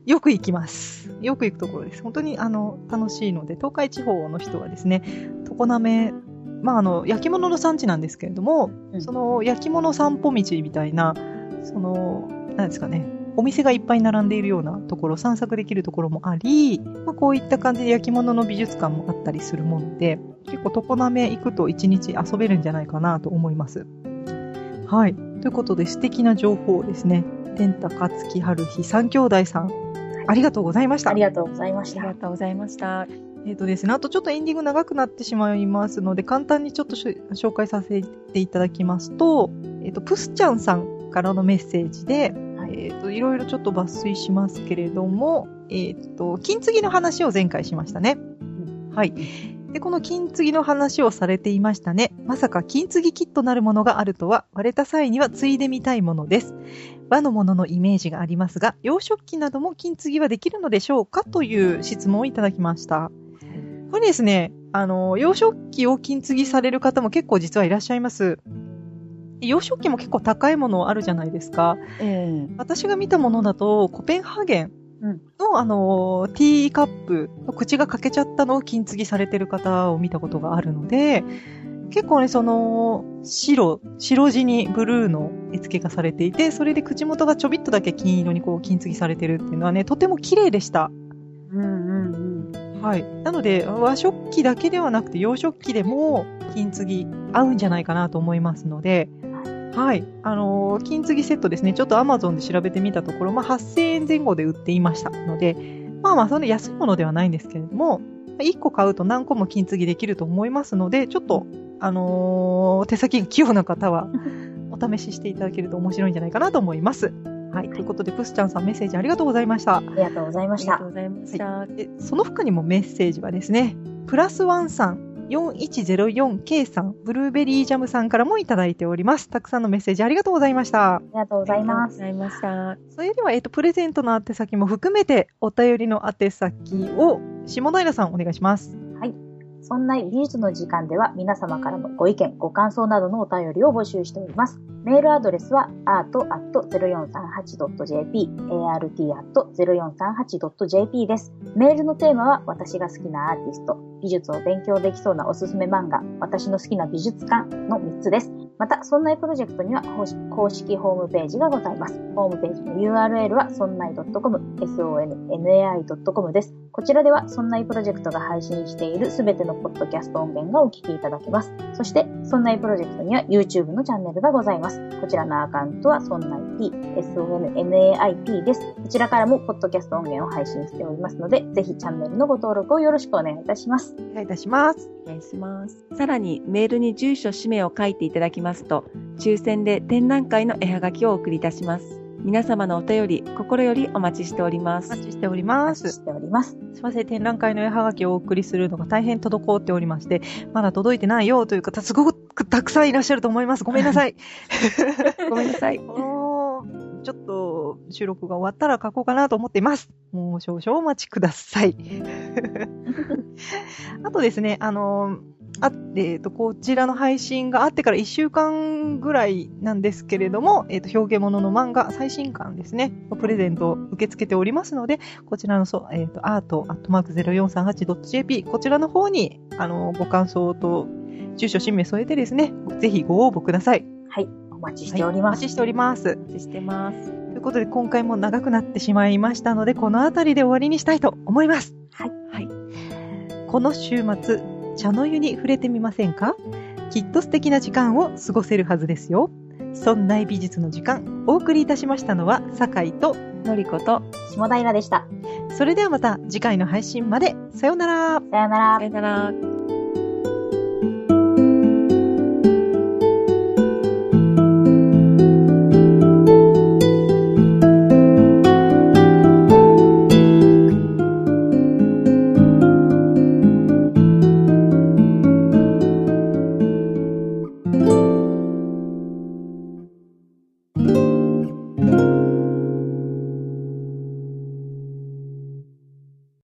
よく行きます。よく行くところです。本当にあの楽しいので、東海地方の人はですね、常滑、まああの焼き物の産地なんですけれども、うん、その焼き物散歩道みたいな、そのなんですかね、お店がいっぱい並んでいるようなところ、散策できるところもあり、まあ、こういった感じで焼き物の美術館もあったりするもので、結構常滑行くと一日遊べるんじゃないかなと思います。はい。ということで素敵な情報をですね、天太勝木春日三兄弟さん、ありがとうございました。 ありがとうございました。 ありがとうございました。 えっとですね、あとちょっとエンディング長くなってしまいますので、簡単にちょっと紹介させていただきますと、えっと、プスちゃんさんからのメッセージで、えっと、いろいろちょっと抜粋しますけれども、えっと、金継ぎの話を前回しましたね。うん、はい。で、この金継ぎの話をされていましたね。まさか金継ぎキットなるものがあるとは、割れた際には継いでみたいものです。和のもののイメージがありますが、洋食器なども金継ぎはできるのでしょうかという質問をいただきました。これですね、あの、洋食器を金継ぎされる方も結構実はいらっしゃいます。洋食器も結構高いものあるじゃないですか。えー、私が見たものだと、コペンハーゲンの、うん、あの、ティーカップの口が欠けちゃったのを金継ぎされてる方を見たことがあるので、結構ね、その、白、白地にブルーの絵付けがされていて、それで口元がちょびっとだけ金色にこう金継ぎされてるっていうのはね、とても綺麗でした。うんうんうん。はい。なので、和食器だけではなくて洋食器でも金継ぎ合うんじゃないかなと思いますので、はい。あのー、金継ぎセットですね。ちょっと Amazon で調べてみたところ、まあ、はっせんえんぜん後で売っていましたので、まあまあ、そんな安いものではないんですけれども、いっこ買うと何個も金継ぎできると思いますので、ちょっと、あのー、手先が器用な方は、お試ししていただけると面白いんじゃないかなと思います。はい。ということで、プスちゃんさんメッセージありがとうございました。 ありがとうございました。 ありがとうございました。はい、 でその他にもメッセージはですね、プラスワンさん、よんいちゼロよんケー さん、ブルーベリージャムさんからもいただいております。たくさんのメッセージありがとうございました。 ありがとうございます。 ありがとうございました。 それでは、えっと、プレゼントの宛先も含めて、お便りの宛先を、下平さんお願いします。 はい。そんな美術の時間では、皆様からのご意見、ご感想などのお便りを募集しております。メールアドレスは アート アット ゼロよんさんはち ドット ジェーピー、アールティー アット ゼロよんさんはち ドット ジェーピー です。メールのテーマは、私が好きなアーティスト、美術を勉強できそうなおすすめ漫画、私の好きな美術館のみっつです。また、そんないプロジェクトには公式ホームページがございます。ホームページの ユーアールエル は ソンナイ ドットコム、ソンナイ ドットコム です。こちらでは、そんないプロジェクトが配信しているすべてのポッドキャスト音源がお聞きいただけます。そして、そんないプロジェクトには YouTube のチャンネルがございます。こちらのアカウントは ソンナイピー、ソンナイピー です。こちらからもポッドキャスト音源を配信しておりますので、ぜひチャンネルのご登録をよろしくお願いいたします。 お願いいたします。 お願いします。さらに、メールに住所、氏名を書いていただきますと、抽選で展覧会の絵はがきをお送りいたします。皆様のお便り、心よりお待ちしております。 お待ちしております。 お待ちしております。 すいません、展覧会の絵はがきをお送りするのが大変滞っておりまして、まだ届いてないよという方、すごくたくさんいらっしゃると思います。ごめんなさい。 ごめんなさい。 ちょっと収録が終わったら書こうかなと思っています。もう少々お待ちください。あとですね、あの、あえっと、こちらの配信があってからいっしゅうかんぐらいなんですけれども、えっと、表現物の漫画最新刊ですね、プレゼントを受け付けておりますので、こちらの、そえっと、アート、アットマーク ゼロよんさんはち ドット ジェーピー、こちらの方に、あの、ご感想と、住所、氏名添えてですね、ぜひご応募ください。 はい。お待ちしております。 はい、お待ちしております。 お待ちしてます。 ということで、今回も長くなってしまいましたので、このあたりで終わりにしたいと思います。 はい。 はい。この週末、茶の湯に触れてみませんか？きっと素敵な時間を過ごせるはずですよ。そんな美術の時間、お送りいたしましたのは、酒井とのりこと下平でした。 それではまた次回の配信まで。さようなら。 さようなら。 さようなら。